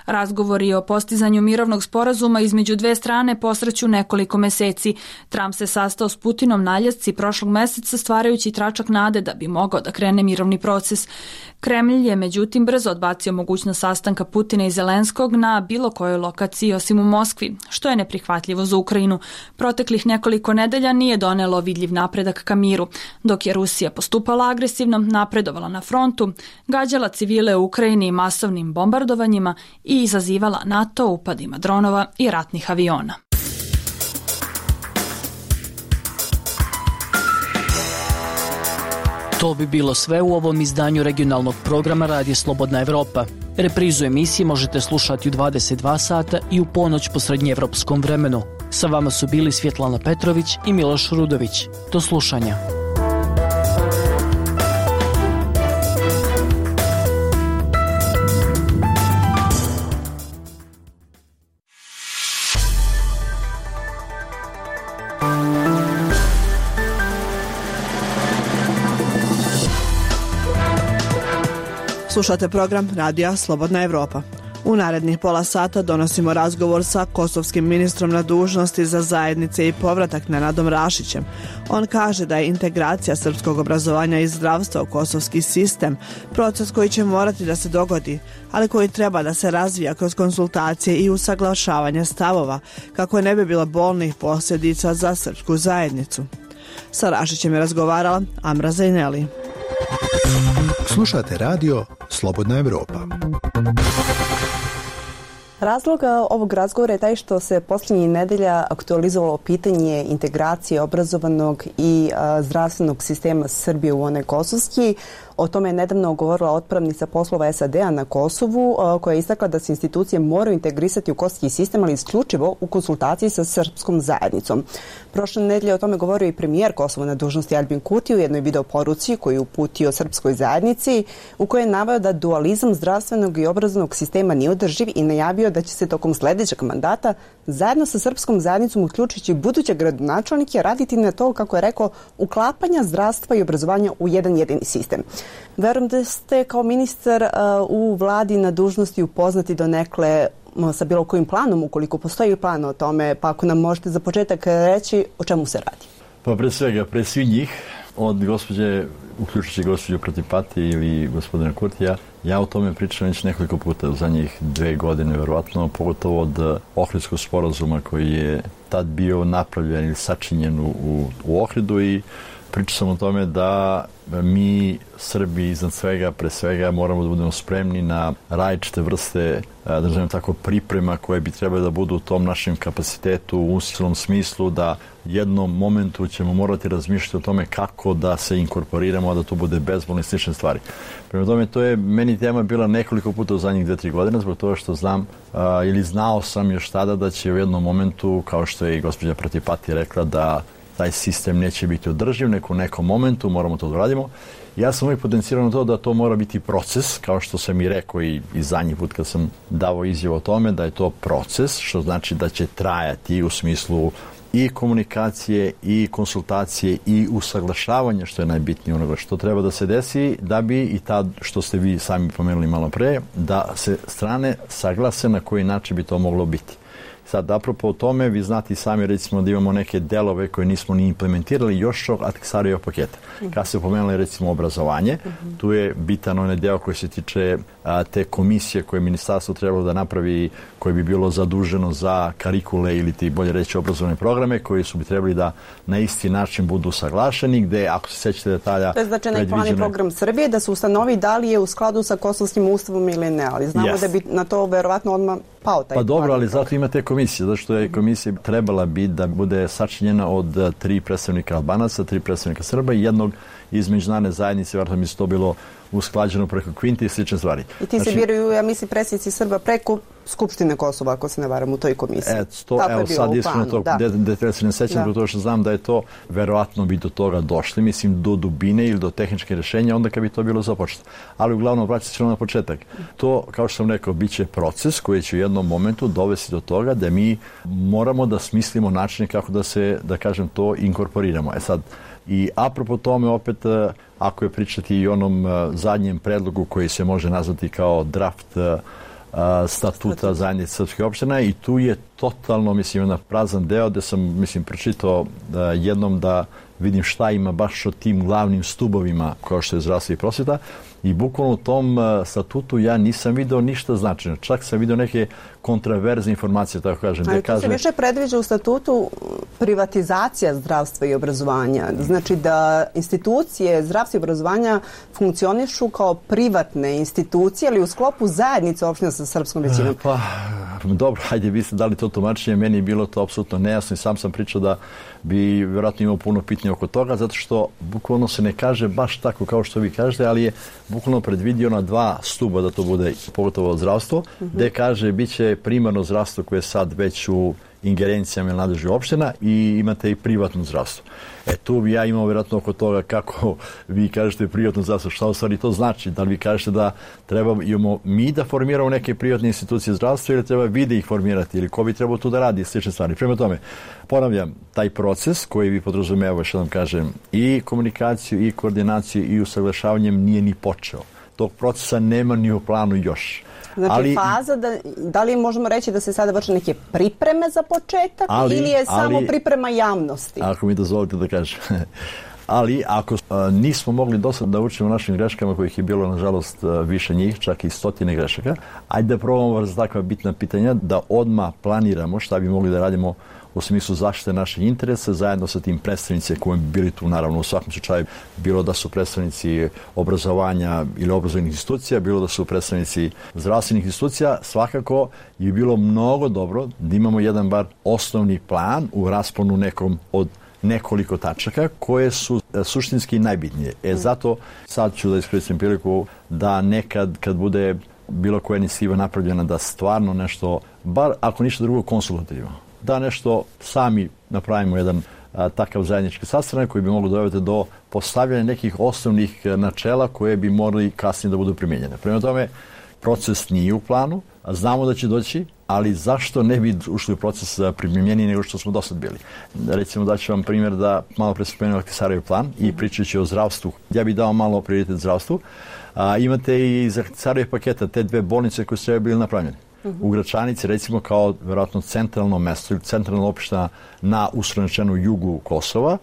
Razgovori o postizanju mirovnog sporazuma između dve strane posreću nekoliko meseci. Trump se sastao s Putinom na Aljasci prošlog meseca, stvarajući tračak nade da bi mogao da krene mirovni proces. Kremlj je međutim brzo odbacio mogućnost sastanka Putina i Zelenskog na bilo kojoj lokaciji osim u Moskvi, što je neprihvatljivo za Ukrajinu. Proteklih nekoliko nedelja nije donelo vidljiv napredak ka miru, dok je Rusija postupala agresivno, napredovala na frontu, gađala civile u Ukrajini masovnim bombardovanjima i izazivala NATO upadima dronova i ratnih aviona. To bi bilo sve u ovom izdanju regionalnog programa Radija Slobodna Evropa. Reprizu emisije možete slušati u 22 sata i u ponoć po srednjeevropskom vremenu. Sa vama su bili Svjetlana Petrović i Miloš Rudović. Do slušanja. Slušate program Radija Slobodna Evropa. U narednih pola sata donosimo razgovor sa kosovskim ministrom na dužnosti za zajednice i povratak Nenadom Rašićem. On kaže da je integracija srpskog obrazovanja i zdravstva u kosovski sistem proces koji će morati da se dogodi, ali koji treba da se razvija kroz konsultacije i usaglašavanje stavova, kako ne bi bilo bolnih posljedica za srpsku zajednicu. Sa Rašićem je razgovarala Amra Zajneli. Slušate radio Slobodna Evropa. Razlog ovog razgovora je taj što se posljednjih nedelja aktualizovalo pitanje integracije obrazovanog i zdravstvenog sistema Srbije u onaj kosovski. O tome je nedavno govorila otpravnica poslova SAD-a na Kosovu, koja je istakla da se institucije moraju integrisati u kosovski sistem, ali isključivo u konsultaciji sa srpskom zajednicom. Prošle nedelje o tome govorio i premijer Kosova na dužnosti Aljbin Kurti u jednoj video poruci koju je uputio srpskoj zajednici, u kojoj je naveo da dualizam zdravstvenog i obrazovnog sistema nije održiv i najavio da će se tokom sljedećeg mandata zajedno sa srpskom zajednicom, uključujući buduće gradonačelnike, raditi na to, kako je rekao, uklapanja zdravstva i obrazovanja u jedan jedini sistem. Verujem da ste kao ministar u vladi na dužnosti upoznati donekle sa bilo kojim planom, ukoliko postoji plan o tome, pa ako nam možete za početak reći o čemu se radi. Pa pre svega, pre svih njih, od gospođe, uključujući gospođu Pratipati ili gospodina Kurtija, ja o tome pričam već nekoliko puta u zadnjih 2 godine, verovatno, pogotovo od Ohridskog sporazuma koji je tad bio napravljen ili sačinjen u Ohridu, i pričao sam o tome da mi, Srbi, iznad svega, pre svega, moramo da budemo spremni na različite vrste, da nazovem tako, priprema koje bi trebali da budu u tom našem kapacitetu u usilnom smislu, da jednom momentu ćemo morati razmišljati o tome kako da se inkorporiramo, a da to bude bezbolno i slične stvari. Prema tome, to je meni tema bila nekoliko puta u zadnjih 2-3 godine, zbog toga što znam, ili znao sam još tada da će u jednom momentu, kao što je i gospođa Pratipati rekla, da taj sistem neće biti održiv, u nekom momentu moramo to da radimo. Ja sam uvijek potencirao na to da to mora biti proces, kao što sam i rekao i zadnji put kad sam davao izjavu o tome, da je to proces, što znači da će trajati u smislu i komunikacije, i konsultacije, i usaglašavanja, što je najbitnije onoga što treba da se desi, da bi i tad, što ste vi sami pomenuli malo pre, da se strane saglase na koji način bi to moglo biti. Sad, apropo o tome, vi znate i sami, recimo, da imamo neke delove koje nismo ni implementirali još od Antiksarijev paketa. Kad se pomenuli, recimo, obrazovanje, tu je bitan onaj deo koji se tiče te komisije koje ministarstvo trebalo da napravi, koje bi bilo zaduženo za karikule ili ti bolje reći obrazovne programe, koji su bi trebali da na isti način budu saglašeni, gde, ako se sećate detalja... To je značajno plan i program Srbije, da se ustanovi da li je u skladu sa kosovskim ustavom ili ne, ali znamo da bi na to verovatno odmah pao taj. Pa dobro, ali zato imate komisije, zato što je komisija trebala biti da bude sačinjena od 3 predstavnika Albanaca, 3 predstavnika Srba i jednog iz međunarodne zajednice, verovatno mi se to bilo usklađeno preko Kvinti i slične stvari. I ti se biraju, ja mislim, predsjednici Srba preko Skupštine Kosova, ako se ne varam, u toj komisiji. Evo sad iskreno to detalja se ne sećam, zbog toga što znam da je to, verovatno bi do toga došli, mislim, do dubine ili do tehničke rješenja, onda kad bi to bilo započeto. Ali uglavnom, vraćati ćemo na početak. To, kao što sam rekao, bit će proces koji će u jednom momentu dovesti do toga da mi moramo da smislimo načine kako da se, da kažem, to inkorporiramo. Sad, i apropo tome, opet, ako je pričati i onom zadnjem predlogu koji se može nazvati kao draft statuta zajednice srpskih opština i tu je totalno, mislim, jedan prazan deo gde sam, mislim, pročitao jednom da vidim šta ima baš o tim glavnim stubovima kao što je zdravstvo i prosveta i bukvalno u tom statutu ja nisam video ništa značajno. Čak sam video neke kontraverzne informacije, tako kažem. Ali tu se više predviđa u statutu privatizacija zdravstva i obrazovanja. Znači da institucije zdravstva i obrazovanja funkcionišu kao privatne institucije, ali u sklopu zajednice opština sa srpskom većinom. Pa, dobro, hajde, vi ste dali to tumačenje, meni je bilo to apsolutno nejasno i sam sam pričao da bi vjerojatno imao puno pitanja oko toga, zato što bukvalno se ne kaže baš tako kao što vi kažete, ali je bukvalno predvidio na 2 stuba da to bude pogotovo zdravstvo, gde kaže bit će primarno zdravstvo koje je sad već u ingerencijama ili nadležnih opština i imate i privatno zdravstvo. Tu bi ja imao vjerojatno oko toga kako vi kažete privatno zdravstvo, šta u stvari to znači? Da li vi kažete da treba imamo mi da formiramo neke privatne institucije zdravstva ili treba vi da ih formirati ili ko bi trebao tu da radi slične stvari? Prema tome, ponavljam, taj proces koji vi podrazumeva, što vam kažem, i komunikaciju i koordinaciju i usaglašavanjem nije ni počeo. Tog procesa nema ni u planu još. Znači faza, da li možemo reći da se sada vrše neke pripreme za početak ili je samo priprema javnosti? Ako mi dozvolite da kažem. Ali ako nismo mogli do sada da učimo našim greškama kojih je bilo nažalost više njih, čak i 100 grešaka, ajde da probamo za takva bitna pitanja da odmah planiramo šta bi mogli da radimo u smislu zaštite naših interesa zajedno sa tim predstavnicima koji bi bili tu, naravno u svakom slučaju, bilo da su predstavnici obrazovanja ili obrazovnih institucija, bilo da su predstavnici zdravstvenih institucija, svakako je bilo mnogo dobro da imamo jedan bar osnovni plan u rasponu nekom od nekoliko tačaka koje su suštinski najbitnije. Zato sad ću da iskoristim priliku da nekad kad bude bilo koja inicijativa napravljena da stvarno nešto, bar ako ništa drugo konsultativno, da nešto sami napravimo jedan takav zajednički sastanak koji bi moglo dovesti do postavljanja nekih osnovnih načela koje bi morali kasnije da budu primijenjene. Prema tome, proces nije u planu, znamo da će doći, ali zašto ne bi ušli u proces primjenjeniji nego što smo do sad bili? Recimo daću vam primjer da malo pre spomenuo Ahtisaarijev plan i pričajući o zdravstvu. Ja bih dao malo prioritet zdravstvu. Imate i iz Ahtisaarijev paketa te 2 bolnice koje su treba bili napravljene. U Gračanici, recimo, kao vjerojatno centralno mesto ili centralna opština na usrednječenu jugu Kosova,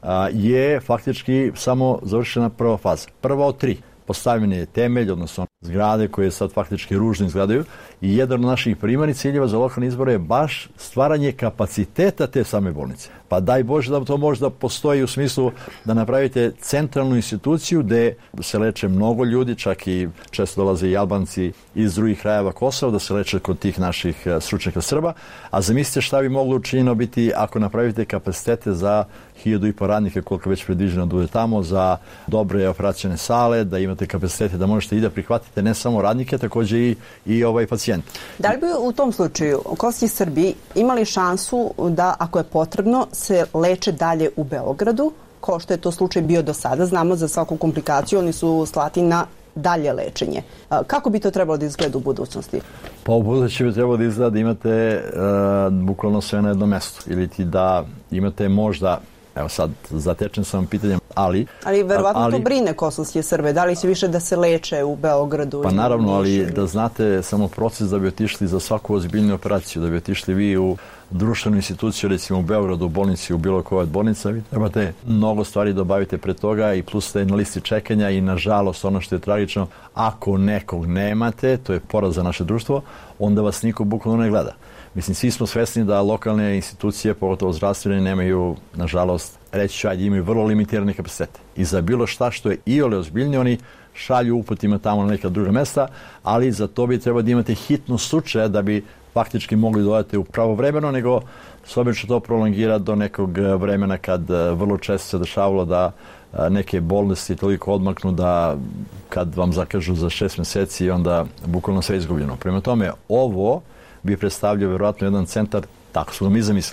je faktički samo završena prva faza. Prva od 3. Postavljen je temelj, odnosno zgrade koje sad faktički ružno izgledaju i jedan od naših primarnih ciljeva za lokalne izbore je baš stvaranje kapaciteta te same bolnice. Pa daj Bože da to možda postoji u smislu da napravite centralnu instituciju gde se leče mnogo ljudi, čak i često dolaze i Albanci iz drugih krajeva Kosova da se leče kod tih naših stručnjaka Srba, a zamislite šta bi moglo učinjeno biti ako napravite kapacitete za 1.500 radnika koliko već predviđeno da bude tamo, za dobre operacione sale, da imate kapacitete da možete i da prihvatite ne samo radnike, također i pacijente. Da li bi u tom slučaju Kosovski Srbi imali šansu da, ako je potrebno, se leče dalje u Beogradu, kao što je to slučaj bio do sada? Znamo za svaku komplikaciju, oni su slati na dalje lečenje. Kako bi to trebalo da izgleda u budućnosti? Pa u budućnosti bi trebalo da izgleda da imate bukvalno sve na jednom mestu. Ili ti da imate možda, evo sad zatečen sam pitanjem, ali verovatno to brine kosovske Srbe. Da li će više da se leče u Beogradu? Pa naravno, ali da znate samo proces da bi otišli za svaku ozbiljnu operaciju, da bi otišli vi u društvenu instituciju, recimo u Beogradu, u bolnici, u bilo kojoj od bolnica, vi trebate mnogo stvari da obavite pred toga i plus ste na listi čekanja i nažalost ono što je tragično, ako nekog nemate, to je poraz za naše društvo, onda vas niko bukvalno ne gleda. Mislim, svi smo svesni da lokalne institucije, pogotovo zdravstvene, nemaju, nažalost, reći ću, imaju vrlo limitirane kapacitete. I za bilo šta što je iole ozbiljnije, oni šalju uputima tamo na neka druga mesta, ali za to bi trebalo da imate hitno slučaje da bi faktički mogli dodati u pravovremeno, nego se obično to prolongira do nekog vremena kad vrlo često se dešavalo da neke bolesti toliko odmaknu da kad vam zakažu za 6 mjeseci onda bukvalno sve izgubljeno. Prema tome, ovo bi predstavljao vjerojatno jedan centar, tako su ga mi zamislili,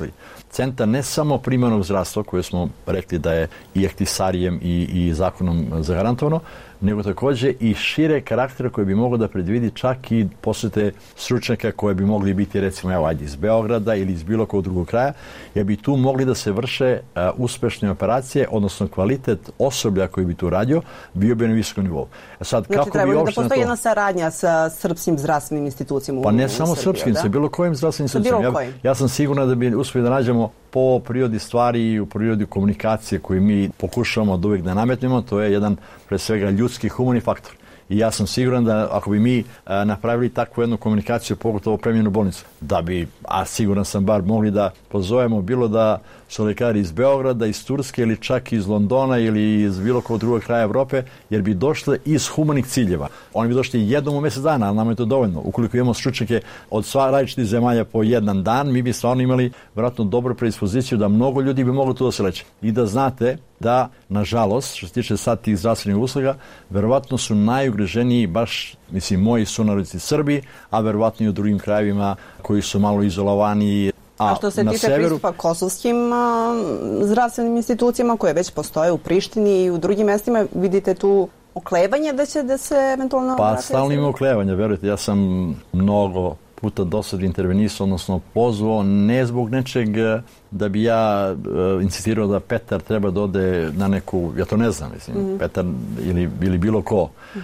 centar ne samo primarnog zdravstva, koje smo rekli da je i aktisarijem i zakonom zagarantovano, nego takođe i šire karaktera koje bi moglo da predvidi čak i posete stručnjaka koje bi mogli biti recimo iz Beograda ili iz bilo kog drugog kraja, jer bi tu mogli da se vrše uspešne operacije, odnosno kvalitet osoblja koji bi tu radio bio bi na visokom nivou. Sad, znači treba da postoji jedna saradnja sa srpskim zdravstvenim institucijama u Pa ne samo srpskim, sa bilo kojim zdravstvenim institucijama. Ja sam siguran da bi uspeli da nađemo po prirodi stvari i u prirodi komunikacije koju mi pokušavamo od uvek da nametnemo, to je jedan pre svega ljudski humani faktor. I ja sam siguran da ako bi mi napravili takvu jednu komunikaciju, pogotovo opremljenu bolnicu, da bi, a siguran sam bar mogli da pozovemo bilo da su lekari iz Beograda, iz Turske ili čak iz Londona ili iz bilo kog drugog kraja Evrope, jer bi došle iz humanih ciljeva. Oni bi došli jednom u mesec dana, ali nam je to dovoljno. Ukoliko imamo stručnjake od sva različitih zemalja po jedan dan, mi bi stvarno imali vjerojatno dobru predispoziciju da mnogo ljudi bi moglo tu da se leče. I da znate da, nažalost, što se tiče sad tih zdravstvenih usluga, verovatno su najugroženiji baš, moji sunarodnici Srbi, a verovatno i u drugim krajevima koji su malo izolovani. A što se tiče pristupa kosovskim zdravstvenim institucijama koje već postoje u Prištini i u drugim mestima, vidite tu oklevanje da se eventualno... Pa stalno ima oklevanja, verujte, ja sam mnogo puta do sad intervenisao, odnosno pozvao, ne zbog nečeg da bi ja insistirao da Petar treba da ode na neku, ja to ne znam, Petar ili bilo ko,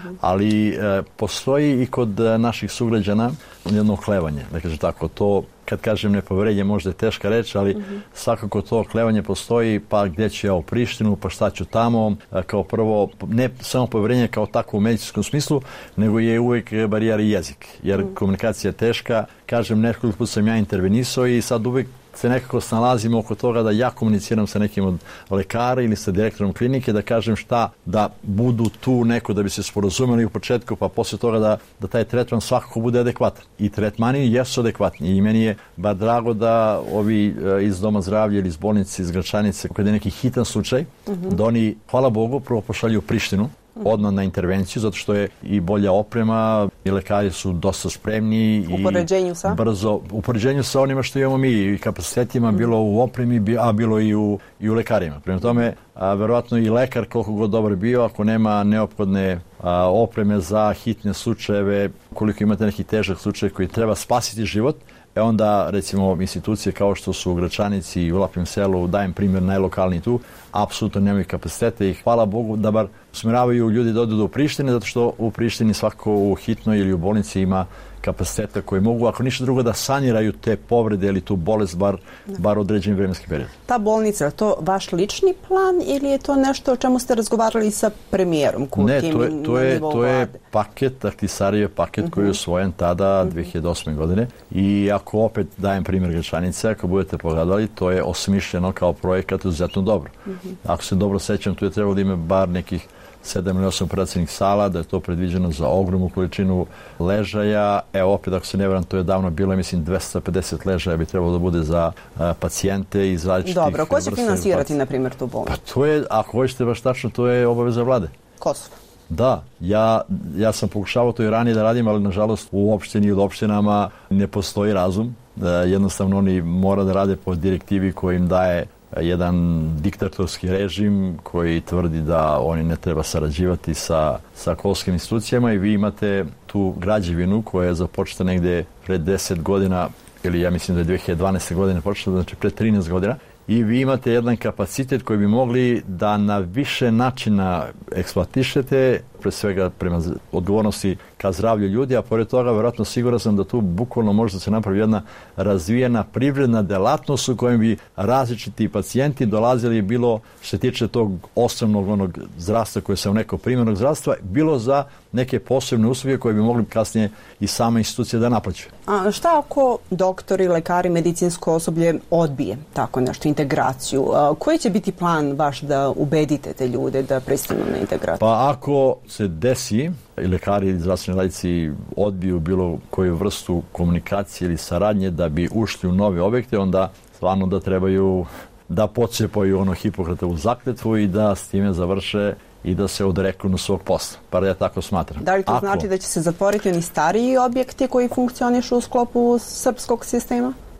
ali postoji i kod naših sugrađana jedno oklevanje, da kažem tako, to kad kažem nepoverenje možda je teška reč, ali svakako to oklevanje postoji, pa gdje ću ja u Prištinu, pa šta ću tamo, kao prvo, ne samo poverenje kao tako u medicinskom smislu, nego je uvijek barijera i jezik, jer komunikacija je teška, kažem, nekoliko puta sam ja intervenisao i sad uvijek se nekako snalazimo oko toga da ja komuniciram sa nekim od lekara ili sa direktorom klinike, da kažem šta, da budu tu neko da bi se sporazumeli u početku, pa posle toga da taj tretman svakako bude adekvatan. I tretmani jesu adekvatni i meni je bar drago da ovi iz Doma zdravlja ili iz bolnice, iz Gračanice, kada je neki hitan slučaj, da oni, hvala Bogu, prvo pošalju u Prištinu, odmah na intervenciju, zato što je i bolja oprema i lekari su dosta spremni i brzo, u poređenju sa onima što imamo mi i kapacitetima, bilo u opremi, a bilo i u lekarima. Prema tome, verovatno i lekar koliko god dobar bio, ako nema neophodne opreme za hitne slučajeve, koliko imate neki težak slučaj koji treba spasiti život, onda, recimo, institucije kao što su u Gračanici i u Lapim selu, dajem primjer najlokalniji tu, apsolutno nemaju kapacitete i hvala Bogu da bar usmjeravaju ljudi da odu do Prištine, zato što u Prištini svako u hitnoj ili u bolnici ima kapaciteta koje mogu, ako ništa drugo, da saniraju te povrede ili tu bolest bar određeni vremenski period. Ta bolnica, je to vaš lični plan ili je to nešto o čemu ste razgovarali sa premijerom Kurtijem? Ne, to je paket, Ahtisarijevog paket koji je usvojen tada 2008. godine i ako opet dajem primjer Gračanice, ako budete pogledali, to je osmišljeno kao projekat izuzetno dobro. Ako se dobro sećam, tu je trebalo da ima bar nekih 7 ili 8 operacijnih sala, da je to predviđeno za ogromnu količinu ležaja. Evo opet, ako se ne varam, to je davno bilo, mislim, 250 ležaja bi trebalo da bude za pacijente iz različitih... Dobro, ko će finansirati, na primjer, tu bolnicu? Pa to je, ako hoćete baš tačno, to je obaveza vlade. Kosovo. Da, ja sam pokušavao to i ranije da radim, ali nažalost u opštini i od opštinama ne postoji razum. Jednostavno oni mora da rade po direktivi koji im daje jedan diktatorski režim koji tvrdi da oni ne treba sarađivati sa kosovskim institucijama i vi imate tu građevinu koja je započeta negde pred 10 godina ili ja mislim da je 2012. godine počela, znači pred 13 godina i vi imate jedan kapacitet koji bi mogli da na više načina eksploatišete, pre svega prema odgovornosti ka zdravlju ljudi, a pored toga verovatno siguran sam da tu bukvalno može da se napravi jedna razvijena privredna delatnost u kojem bi različiti pacijenti dolazili bilo što se tiče tog osnovnog onog zdravstva koje se u neko primarnog zdravstva, bilo za neke posebne usluge koje bi mogli kasnije i sama institucija da naplaćuje. A šta ako doktori, lekari, medicinsko osoblje odbije tako nešto, integraciju? Koji će biti plan vaš da ubedite te ljude da pristanu na integraciju? Pa ako se desi i lekari ili zdravstveni radnici odbiju bilo koju vrstu komunikacije ili saradnje da bi ušli u nove objekte, onda stvarno da trebaju da pocepaju ono Hipokratovu zakletvu i da s time završe i da se odreknu na svog posla. Pa ja tako smatram. Da li to znači da će se zatvoriti oni stariji objekti koji funkcionišu u sklopu srpskog sistema?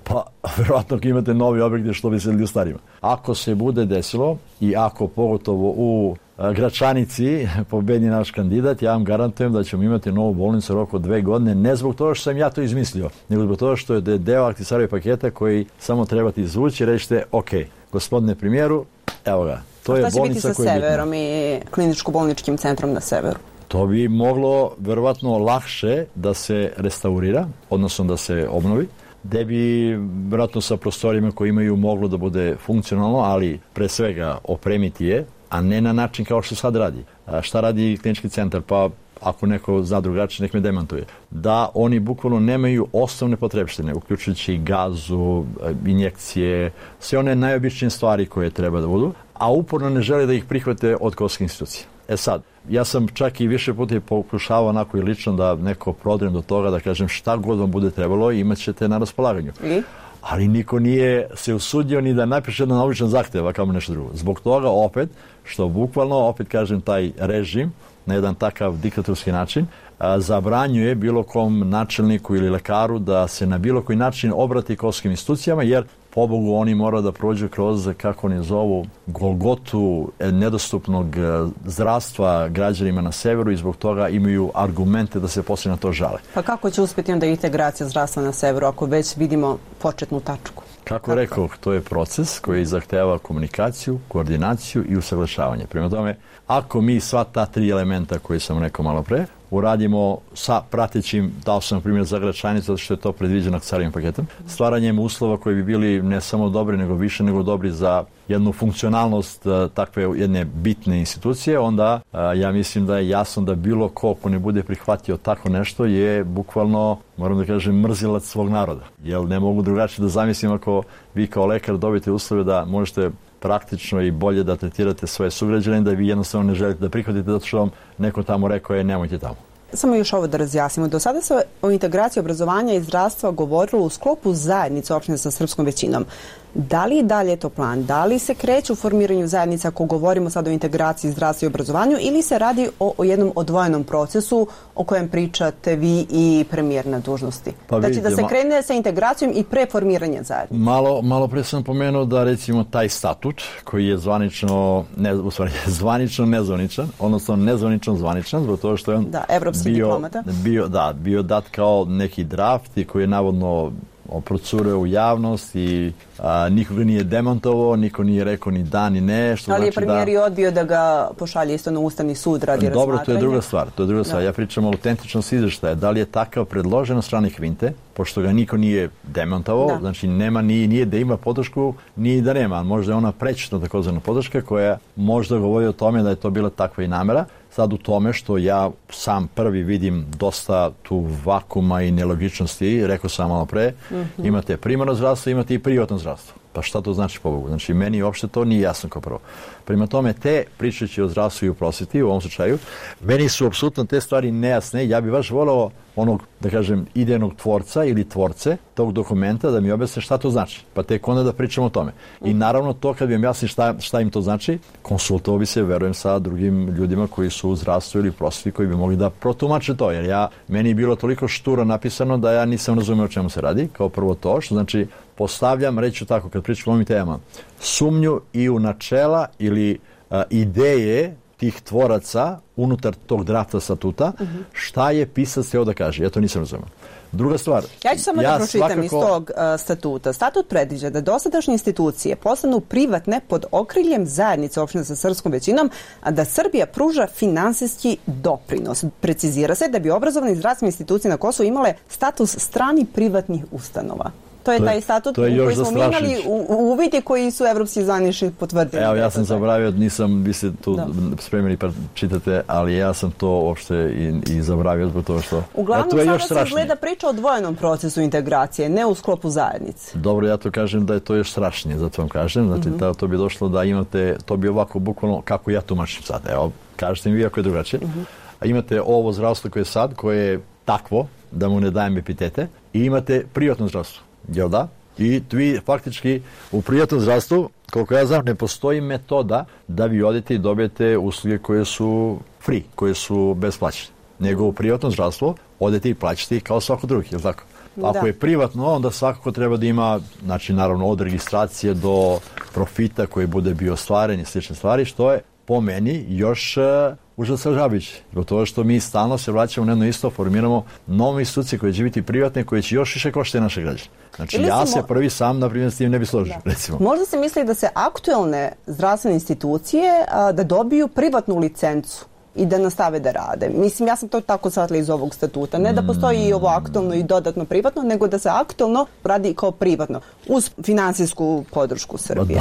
Pa, verovatno imate novi objekte što bi se u starima. Ako se bude desilo i ako pogotovo u Gračanici pobedi naš kandidat, ja vam garantujem da ćemo imati novu bolnicu u roku 2 godine, ne zbog toga što sam ja to izmislio, nego zbog toga što je deo Ahtisaarijev paketa koji samo trebate izvući i rećete, ok, gospodine premijeru, evo ga, to je bolnica koja je bitna. Šta će biti sa Severom i kliničko-bolničkim centrom na Severu? To bi moglo verovatno lakše da se restaurira, odnosno da se obnovi, gde bi verovatno sa prostorijama koji imaju moglo da bude funkcionalno, ali pre svega opremiti je, a ne na način kao što sad radi. Šta radi klinički centar? Pa ako neko zna drugačije, nek me demantuje. Da oni bukvalno nemaju osnovne potrebštine, uključujući gazu, injekcije, sve one najobičnije stvari koje treba da budu, a uporno ne žele da ih prihvate od kosovske institucije. Sad, ja sam čak i više puta pokušavao onako i lično da neko prodrem do toga, da kažem šta god vam bude trebalo, imat ćete na raspolaganju. Ali niko nije se usudio ni da napiše jedan običan zahtev, a kamo nešto drugo. Zbog toga opet, što bukvalno, opet kažem, taj režim, na jedan takav diktatorski način, zabranjuje bilo kom načelniku ili lekaru da se na bilo koji način obrati kosovskim institucijama, jer pobogu oni moraju da prođu kroz, kako oni zovu, golgotu nedostupnog zdravstva građanima na severu i zbog toga imaju argumente da se poslije na to žale. Pa kako će uspjeti onda integracija zdravstva na severu ako već vidimo početnu tačku? Kako rekao, to je proces koji zahteva komunikaciju, koordinaciju i usaglašavanje. Prema tome, ako mi sva ta 3 elementa koje sam rekao malo pre, uradimo sa pratećim, dao sam na primjer za Gračanicu, zato što je to predviđeno Ahtisaariyevim paketom, stvaranjem uslova koji bi bili ne samo dobri, nego više nego dobri za jednu funkcionalnost takve jedne bitne institucije, onda ja mislim da je jasno da bilo ko ne bude prihvatio tako nešto je bukvalno, moram da kažem, mrzilac svog naroda. Jer ne mogu drugačije da zamislim ako vi kao lekar dobijete uslove da možete praktično i bolje da tretirate svoje sugrađane, da vi jednostavno ne želite da prihvatite zato što vam neko tamo rekao je nemojte tamo. Samo još ovo da razjasnimo. Do sada se o integraciji obrazovanja i zdravstva govorilo u sklopu zajednice opštine sa srpskom većinom. Da li i dalje je to plan? Da li se kreće u formiranju zajednica ako govorimo sad o integraciji zdravstva i obrazovanju ili se radi o jednom odvojenom procesu o kojem pričate vi i premijer na dužnosti? Pa znači da se krene sa integracijom i pre formiranja zajednice. Malo pre sam pomenuo da recimo taj statut koji je zvanično nezvaničan, odnosno nezvanično zvaničan, zbog toga što je on bio dat kao neki draft i koji je navodno procureo u javnost i nikoga nije demontovao, niko nije rekao ni da ni ne. Što ali je premijer i odbio da ga pošalje isto na Ustavni sud radi razmatranja? Dobro, to je druga stvar. Ja pričam o autentičnosti izveštaja. Da li je takav predložen od strane Hvinte, pošto ga niko nije demontovao, znači nema, nije da ima podršku, nije da nema. Možda je ona prećutna takozvana podrška koja možda govori o tome da je to bila takva i namera. Sad u tome što ja sam prvi vidim dosta tu vakuma i nelogičnosti, rekao sam malo pre, imate primarno zdravstvo, imate i privatno zdravstvo. Pa šta to znači po Bogu? Znači meni uopšte to nije jasno kao prvo. Prema tome, pričajući o zdravstvu i o prosveti u ovom slučaju, meni su apsolutno te stvari nejasne. Ja bih baš volao onog, da kažem, idejnog tvorca ili tvorce tog dokumenta da mi objasne šta to znači. Pa tek onda da pričamo o tome. I naravno to kad bi im jasni šta im to znači, konsultovao bi se, verujem, sa drugim ljudima koji su u zdravstvu ili prosveti koji bi mogli da protumače to. Jer meni je bilo toliko šturo napisano da ja nisam razumeo o čemu se radi. Kao prvo to, što znači postavljam, reću tako, kad pričam o ovim temama, sumnju i u načela ili ideje tih tvoraca unutar tog drafta statuta, šta je pisac hteo da kaže. Ja to nisam razumeo. Druga stvar. Ja ću samo da pročitam iz tog statuta. Statut predviđa da dosadašnje institucije postanu privatne pod okriljem zajednice opštine sa srpskom većinom, a da Srbija pruža finansijski doprinos. Precizira se da bi obrazovne i zdravstvene institucije na Kosovu imale status stranih privatnih ustanova. To je taj statut koji smo mi imali uvidi koji su evropski zvanični potvrdili. Evo, ja sam zaboravio, vi ste tu spremili pa čitate, ali ja sam to uopšte i zaboravio zbog toga što... Uglavnom, sada se gleda priča o dvojenom procesu integracije, ne u sklopu zajednice. Dobro, ja to kažem da je to još strašnije, zato vam kažem. Znači, to bi došlo da imate, to bi ovako bukvalno, kako ja tumačim sad. Evo, kažete mi vi ako je drugačije. A imate ovo zdravstvo koje je sad, koje je takvo, da mu ne dajem epitete, i imate privatno zdravstvo. Jel da? I vi faktički u privatnom zdravstvu, koliko ja znam, ne postoji metoda da vi odete i dobijete usluge koje su free, koje su bez plaćanja. Nego u privatnom zdravstvu odete i plaćate kao svako drugi, jel tako? Ako je privatno, onda svakako treba da ima, znači naravno od registracije do profita koji bude bio ostvaren i slične stvari, što je po meni još užasavajuće. Zbog toga što mi stalno se vraćamo na jedno isto, formiramo nove institucije koje će biti privatne, koje će još više koštati naše građane. Znači ja se prvi sam, na primjer, s tim ne bi složio, recimo. Možda se misli da se aktuelne zdravstvene institucije da dobiju privatnu licencu i da nastave da rade. Mislim, ja sam to tako shvatila iz ovog statuta. Ne da postoji i ovo aktualno i dodatno privatno, nego da se aktualno radi kao privatno, uz finansijsku podršku Srbije.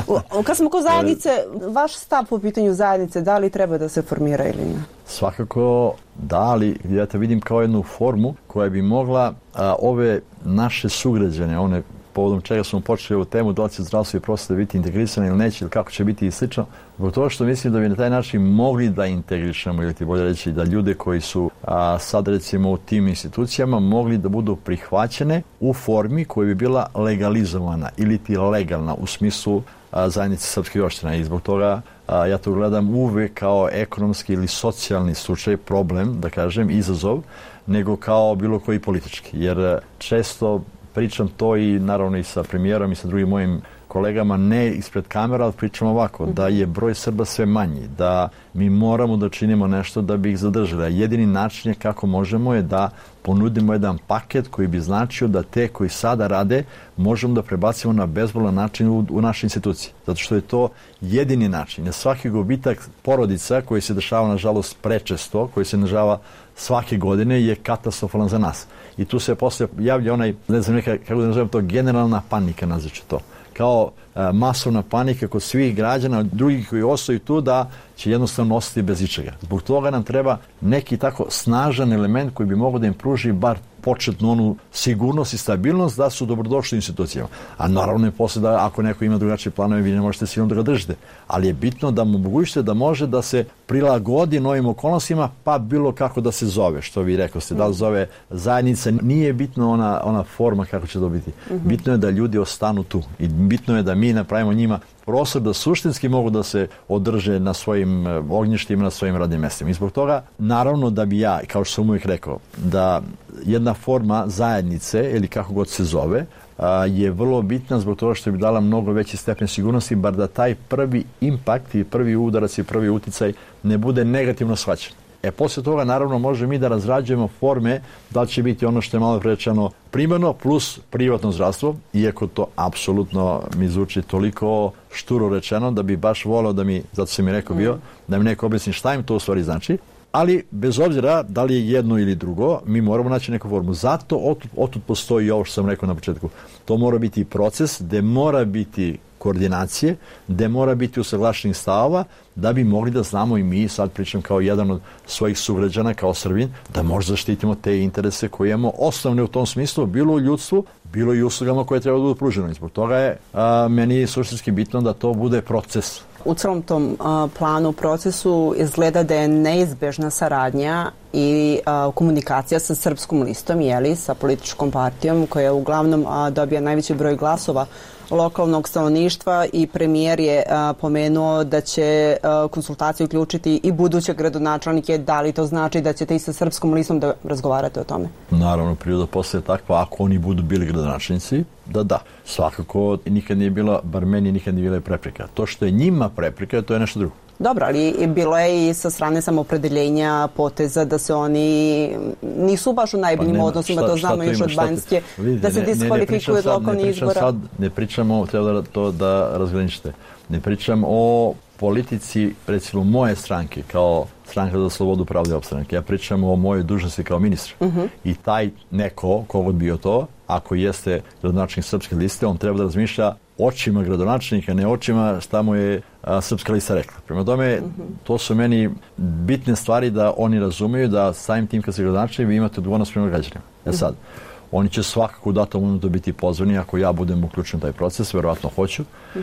Kad smo kod zajednice, vaš stav po pitanju zajednice, da li treba da se formira ili ne? Svakako da, ali ja to vidim kao jednu formu koja bi mogla ove naše sugrađane, one povodom čega smo počeli ovu temu, da li će zdravstvo i prosveta biti integrisane ili neće, ili kako će biti i slično. Zbog toga što mislim da bi na taj način mogli da integrišemo, ili ti bolje reći da ljude koji su sad recimo u tim institucijama mogli da budu prihvaćene u formi koja bi bila legalizovana ili ti legalna u smislu zajednice srpskih opština. I zbog toga ja to gledam uvek kao ekonomski ili socijalni slučaj, problem, da kažem, izazov, nego kao bilo koji politički. Jer često pričam to i naravno i sa premijerom i sa drugim mojim kolegama, ne ispred kamera, ali pričam ovako, da je broj Srba sve manji, da mi moramo da činimo nešto da bi ih zadržali. A jedini način je kako možemo je da ponudimo jedan paket koji bi značio da te koji sada rade možemo da prebacimo na bezbolan način u naše institucije. Zato što je to jedini način. Na svaki gubitak porodica koji se dešava, nažalost, prečesto, koji se dešava svake godine, je katastrofalan za nas. I tu se posle javlja onaj, ne znam kako da nazovem to, generalna panika, nazvaću to. Kao masovna panika kod svih građana, drugih koji ostaju tu, da će jednostavno ostati bez ičega. Zbog toga nam treba neki tako snažan element koji bi mogao da im pruži bar početnu onu sigurnost i stabilnost da su dobrodošli u institucijama. A naravno je posle da ako neko ima drugačije planove, vi ne možete sigurno da ga držite. Ali je bitno da mu omogućite da može da se prilagodi novim okolnostima, pa bilo kako da se zove, što vi rekao ste, da li zove zajednica, nije bitno ona forma kako će to biti. Bitno je da ljudi ostanu tu i bitno je da mi napravimo njima prostor da suštinski mogu da se održe na svojim ognjištima, na svojim radnim mestima. I zbog toga, naravno da bi ja, kao što sam uvijek rekao, da jedna forma zajednice, ili kako god se zove, je vrlo bitna zbog toga što bi dala mnogo veći stepen sigurnosti, bar da taj prvi impakt i prvi udarac i prvi uticaj ne bude negativno shvaćen. Poslije toga, naravno, možemo mi da razrađujemo forme, da li će biti ono što je malo prečano primarno plus privatno zdravstvo, iako to apsolutno mi zvuči toliko šturo rečeno da bi baš voleo da mi, zato sam mi rekao bio, da mi neko objasni šta im to u stvari znači, ali bez obzira da li je jedno ili drugo, mi moramo naći neku formu. Zato otud postoji ovo što sam rekao na početku. To mora biti proces gde mora biti koordinacije, gde mora biti usaglašenih stavova, da bi mogli da znamo i mi, sad pričam kao jedan od svojih sugrađana, kao Srbin, da možda zaštitimo te interese koje imamo osnovne u tom smislu, bilo u ljudstvu, bilo i uslugama koje treba da budu pružene. Zbog toga je meni suštinski bitno da to bude proces. U celom tom planu, procesu, izgleda da je neizbežna saradnja i komunikacija sa Srpskom listom, sa političkom partijom koja uglavnom dobija najveći broj glasova lokalnog stanovništva, i premijer je pomenuo da će konsultacije uključiti i buduće gradonačelnike. Da li to znači da ćete i sa Srpskom listom da razgovarate o tome? Naravno, priroda posle je takva, ako oni budu bili gradonačelnici, da. Svakako nikad nije bila, bar meni nikad nije bila prepreka. To što je njima prepreka, to je nešto drugo. Dobro, ali bilo je i sa strane samopredeljenja poteza da se oni nisu baš u najboljim odnosima, to znamo još od Banjske, da se diskvalifikuju od lokalnih izbora. Ne pričamo, treba to da razgraničite, ne pričam o politici, recimo moje stranke, kao Stranka za slobodu, pravdu i opstanak. Ja pričam o mojoj dužnosti kao ministra. I taj neko, kogod bio to, ako jeste gradonačelnik Srpske liste, on treba da razmišlja očima gradonačelnika, ne očima šta mu je Srpska lista rekla. Prema tome, to su meni bitne stvari da oni razumeju, da samim tim kad se gradonačelnik vi imate odgovornost prema građanima. Sad, oni će svakako u datom momentu biti pozvani ako ja budem uključen u taj proces, verovatno hoću.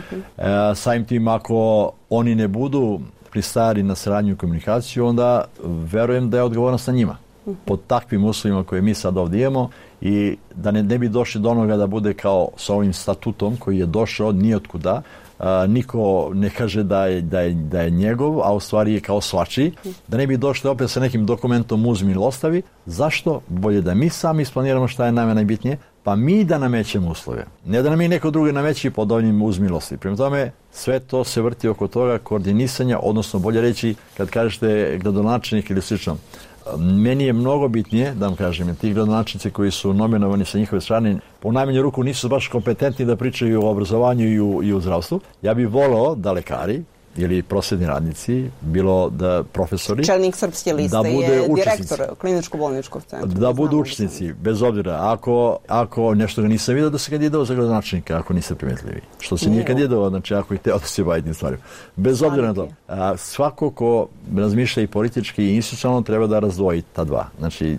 Samim tim, ako oni ne budu pristajali na saradnju i komunikaciju, onda verujem da je odgovornost na njima. pod takvim uslovima koje mi sad ovdje imamo i da ne bi došli do onoga da bude kao sa ovim statutom koji je došao nijotkuda. Niko ne kaže da je njegov, a u stvari je kao svačiji. Da ne bi došli opet sa nekim dokumentom uzmi ili ostavi. Zašto? Bolje da mi sami isplaniramo šta je nama najbitnije, pa mi da namećemo uslove. Ne da nam i neko drugi nameći pod ovim uzmi ili ostavi. Prema tome, sve to se vrti oko toga koordinisanja, odnosno bolje reći kad kažete gradonačelnik ili slično. Meni je mnogo bitnije, da vam kažem, ti gradonačelnici koji su nominovani sa njihove strane, po najmanju ruku nisu baš kompetentni da pričaju o obrazovanju i u zdravstvu. Ja bih voleo da lekari ili prosvetni radnici, bilo da profesori... Čelnik Srpske liste je direktor kliničko-bolničkog centra. Da budu učesnici, bez obzira. Ako nešto ga nisam vidio da se kandidao za gradonačelnika, ako niste primetili. Što se nije kandidao, znači ako i teo da se baviti stvarima. Bez obzira na to. Svako ko razmišlja i politički i institucionalno treba da razdvoji ta dva. Znači,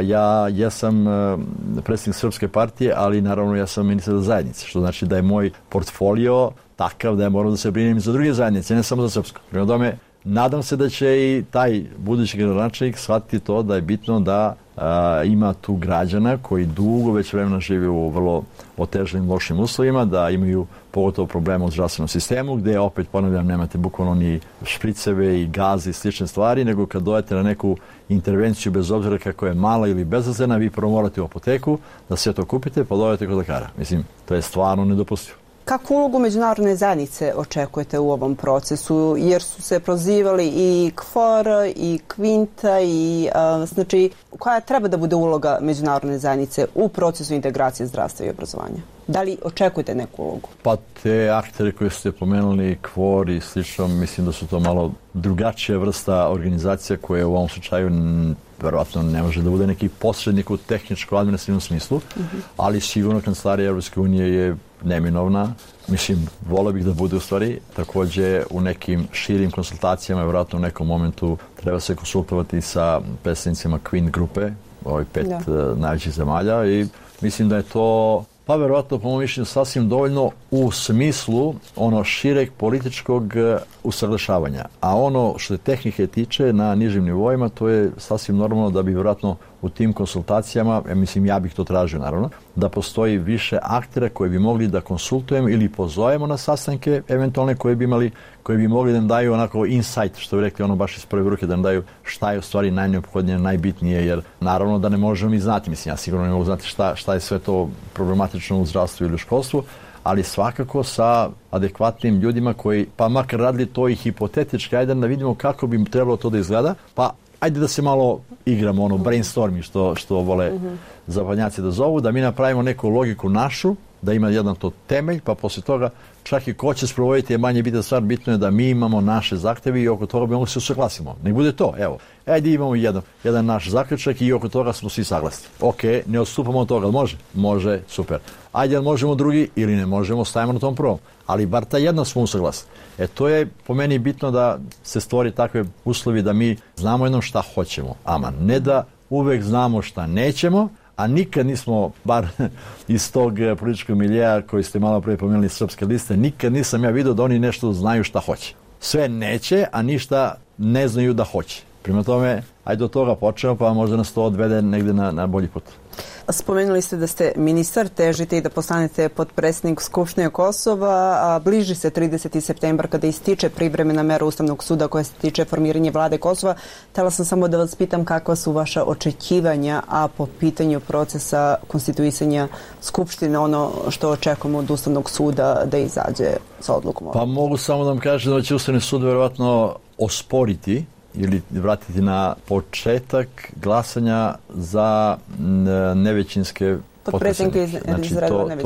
ja sam predsjednik Srpske partije, ali naravno ja sam ministar zajednice, što znači da je moj portfolio takav da ja moram da se brinem za druge zajednice, ne samo za srpsku. Prema tome, nadam se da će i taj budući gradonačelnik shvatiti to da je bitno da ima tu građana koji dugo već vremena žive u vrlo otežanim, lošim uslovima, da imaju pogotovo problema u zdravstvenom sistemu, gdje opet, ponavljam, nemate bukvalno ni špriceve i gaze i slične stvari, nego kad dojete na neku intervenciju, bez obzira kako je mala ili bezazlena, vi prvo morate u apoteku da sve to kupite, pa dojete kod lekara. Mislim, to je stvarno nedopustivo. Kakvu ulogu međunarodne zajednice očekujete u ovom procesu? Jer su se prozivali i KFOR, i Kvinta, i znači, koja treba da bude uloga međunarodne zajednice u procesu integracije zdravstva i obrazovanja? Da li očekujete neku ulogu? Pa te aktere koje ste pomenuli, KFOR i slično, mislim da su to malo drugačija vrsta organizacija koje u ovom slučaju verovatno ne može da bude neki posrednik u tehničko-administrativnom smislu, ali sigurno kancelarija Europske unije je neminovna. Mislim, volio bih da bude u stvari. Također u nekim širim konsultacijama, verovatno u nekom momentu treba se konsultovati sa predstavnicima Queen grupe, ovih 5 najvećih zemalja i mislim da je to pa verovatno po mojom mišljenju sasvim dovoljno u smislu ono šireg političkog usaglašavanja. A ono što je tehnike tiče na nižim nivoima, to je sasvim normalno da bi verovatno u tim konsultacijama, mislim ja bih to tražio naravno, da postoji više aktera koji bi mogli da konsultujemo ili pozovemo na sastanke eventualne koji bi mogli da nam daju onako insight, što bi rekli ono baš iz prve ruke, da nam daju šta je u stvari najneophodnije, najbitnije, jer naravno da ne možemo ni znati, mislim ja sigurno ne mogu znati šta je sve to problematično u zdravstvu ili u školstvu, ali svakako sa adekvatnim ljudima koji, pa makar radili to i hipotetički, ajde da vidimo kako bi trebalo to da izgleda, pa ajde da se malo igramo, ono brainstorming što vole zapadnjaci da zovu, da mi napravimo neku logiku našu, da ima jedan to temelj, pa poslije toga čak i ko će sprovoditi je manje bitna stvar, bitno je da mi imamo naše zahtjevi i oko toga bi mogli se usaglasimo. Nek bude to, evo. Ajde imamo jedan naš zaključak i oko toga smo svi saglasni. Ok, ne odstupamo od toga, može? Može, super. Ajde, možemo drugi ili ne možemo, stavimo na tom prvom. Ali bar ta jedna smo usaglasni. To je po meni bitno da se stvori takve uslovi da mi znamo jednom šta hoćemo. Aman, ne da uvek znamo šta nećemo, a nikad nismo, bar iz tog političkog miljeja koji ste malo prije pomenuli Srpske liste, nikad nisam ja vidio da oni nešto znaju šta hoće. Sve neće, a ništa ne znaju da hoće. Prema tome, ajde od toga počnemo, pa možda nas to odvede negde na bolji put. Spomenuli ste da ste ministar, težite i da postanete potpredsjednik Skupštine Kosova, a bliži se 30. septembar kada ističe privremena mera Ustavnog suda koja se tiče formiranja vlade Kosova. Htela sam samo da vas pitam kakva su vaša očekivanja, a po pitanju procesa konstituisanja Skupštine, ono što očekujemo od Ustavnog suda da izađe sa odlukom. Pa mogu samo da vam kažem da će Ustavni sud verovatno osporiti ili vratiti na početak glasanja za nevećinske potpredsjednike. Znači,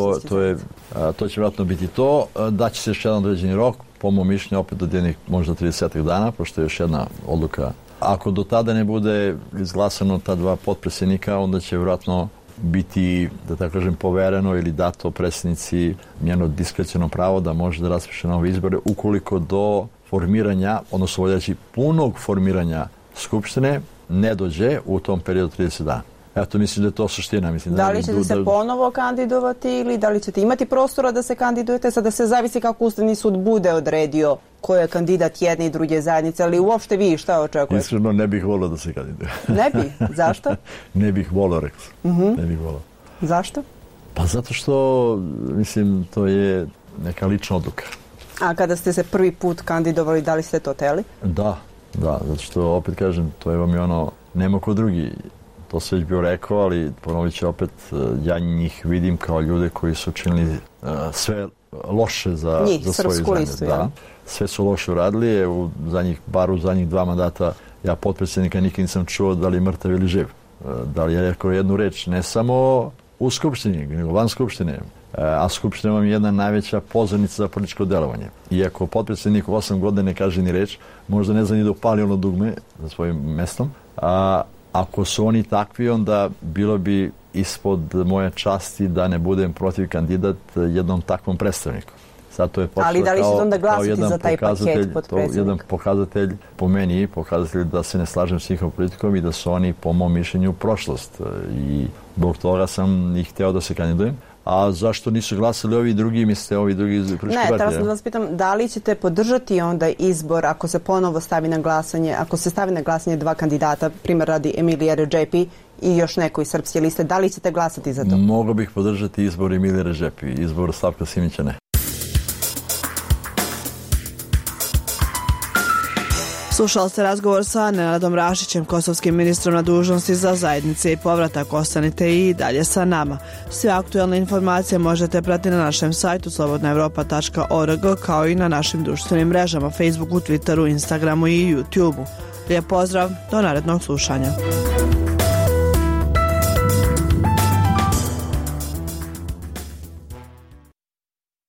to će vjerojatno biti to. Da će se još jedan određeni rok, po mom mišljenju opet od jednih možda 30 dana, pošto je još jedna odluka. Ako do tada ne bude izglasano ta dva potpredsjednika, onda će vjerojatno biti, da tako kažem, povereno ili dato predsjednici njeno diskreciono pravo da može da raspiše nove izbore ukoliko do formiranja, odnosno voljeći punog formiranja Skupštine ne dođe u tom periodu 30 dana. Eto, mislim da je to suština. Mislim, da li ćete se ponovo kandidovati ili da li ćete imati prostora da se kandidujete? Sada se zavisi kako Ustavni sud bude odredio ko je kandidat jedne i druge zajednice, ali uopšte vi šta očekujete? Iskreno ne bih volio da se kandiduje. Ne bi? Zašto? Ne bih volio, rekao sam. Ne bih volio. Zašto? Pa zato što, mislim, to je neka lična odluka. A kada ste se prvi put kandidovali, da li ste to teli? Da, zato što opet kažem, to je vam i ono, nema ko drugi. To se već bio rekao, ali ponovit ću opet, ja njih vidim kao ljude koji su učinili sve loše za svoju zemlju. Da. Sve su loše uradili, bar u zadnjih 2 mandata ja potpredsjednika nikad nisam čuo da li je mrtav ili živ. Da li je rekao jednu reč, ne samo u Skupštini, nego van Skupštine. A Skupština vam je jedna najveća pozornica za političko delovanje. Iako potpredsjednik 8 godina ne kaže ni reč, možda ne zna ni da upali ono dugme za svojim mestom, ako su oni takvi, onda bilo bi ispod moje časti da ne budem protiv kandidat jednom takvom predstavniku. Ali da li ćete onda glasiti za taj paket potpredsjednika? Jedan pokazatelj, po meni, pokazatelj da se ne slažem s njihovom politikom i da su oni, po mom mišljenju, prošlost. I zbog toga sam ih hteo da se kandidujem. A zašto nisu glasali ovi drugi, mislite, ovi drugi politički partije? Ne, tada sam da vas pitam, da li ćete podržati onda izbor ako se ponovo stavi na glasanje, ako se stavi na glasanje 2 kandidata, primjer radi Emilija Redžepi i još neko iz Srpske liste, da li ćete glasati za to? Mogao bih podržati izbor Emilija Redžepi, izbor Slavka Simića ne. Slušali ste razgovor sa Nenadom Rašićem, kosovskim ministrom na dužnosti za zajednice i povratak. Ostanite i dalje sa nama. Sve aktualne informacije možete pratiti na našem sajtu slobodnaevropa.org kao i na našim društvenim mrežama Facebooku, Twitteru, Instagramu i YouTubeu. Lijep pozdrav, do narednog slušanja.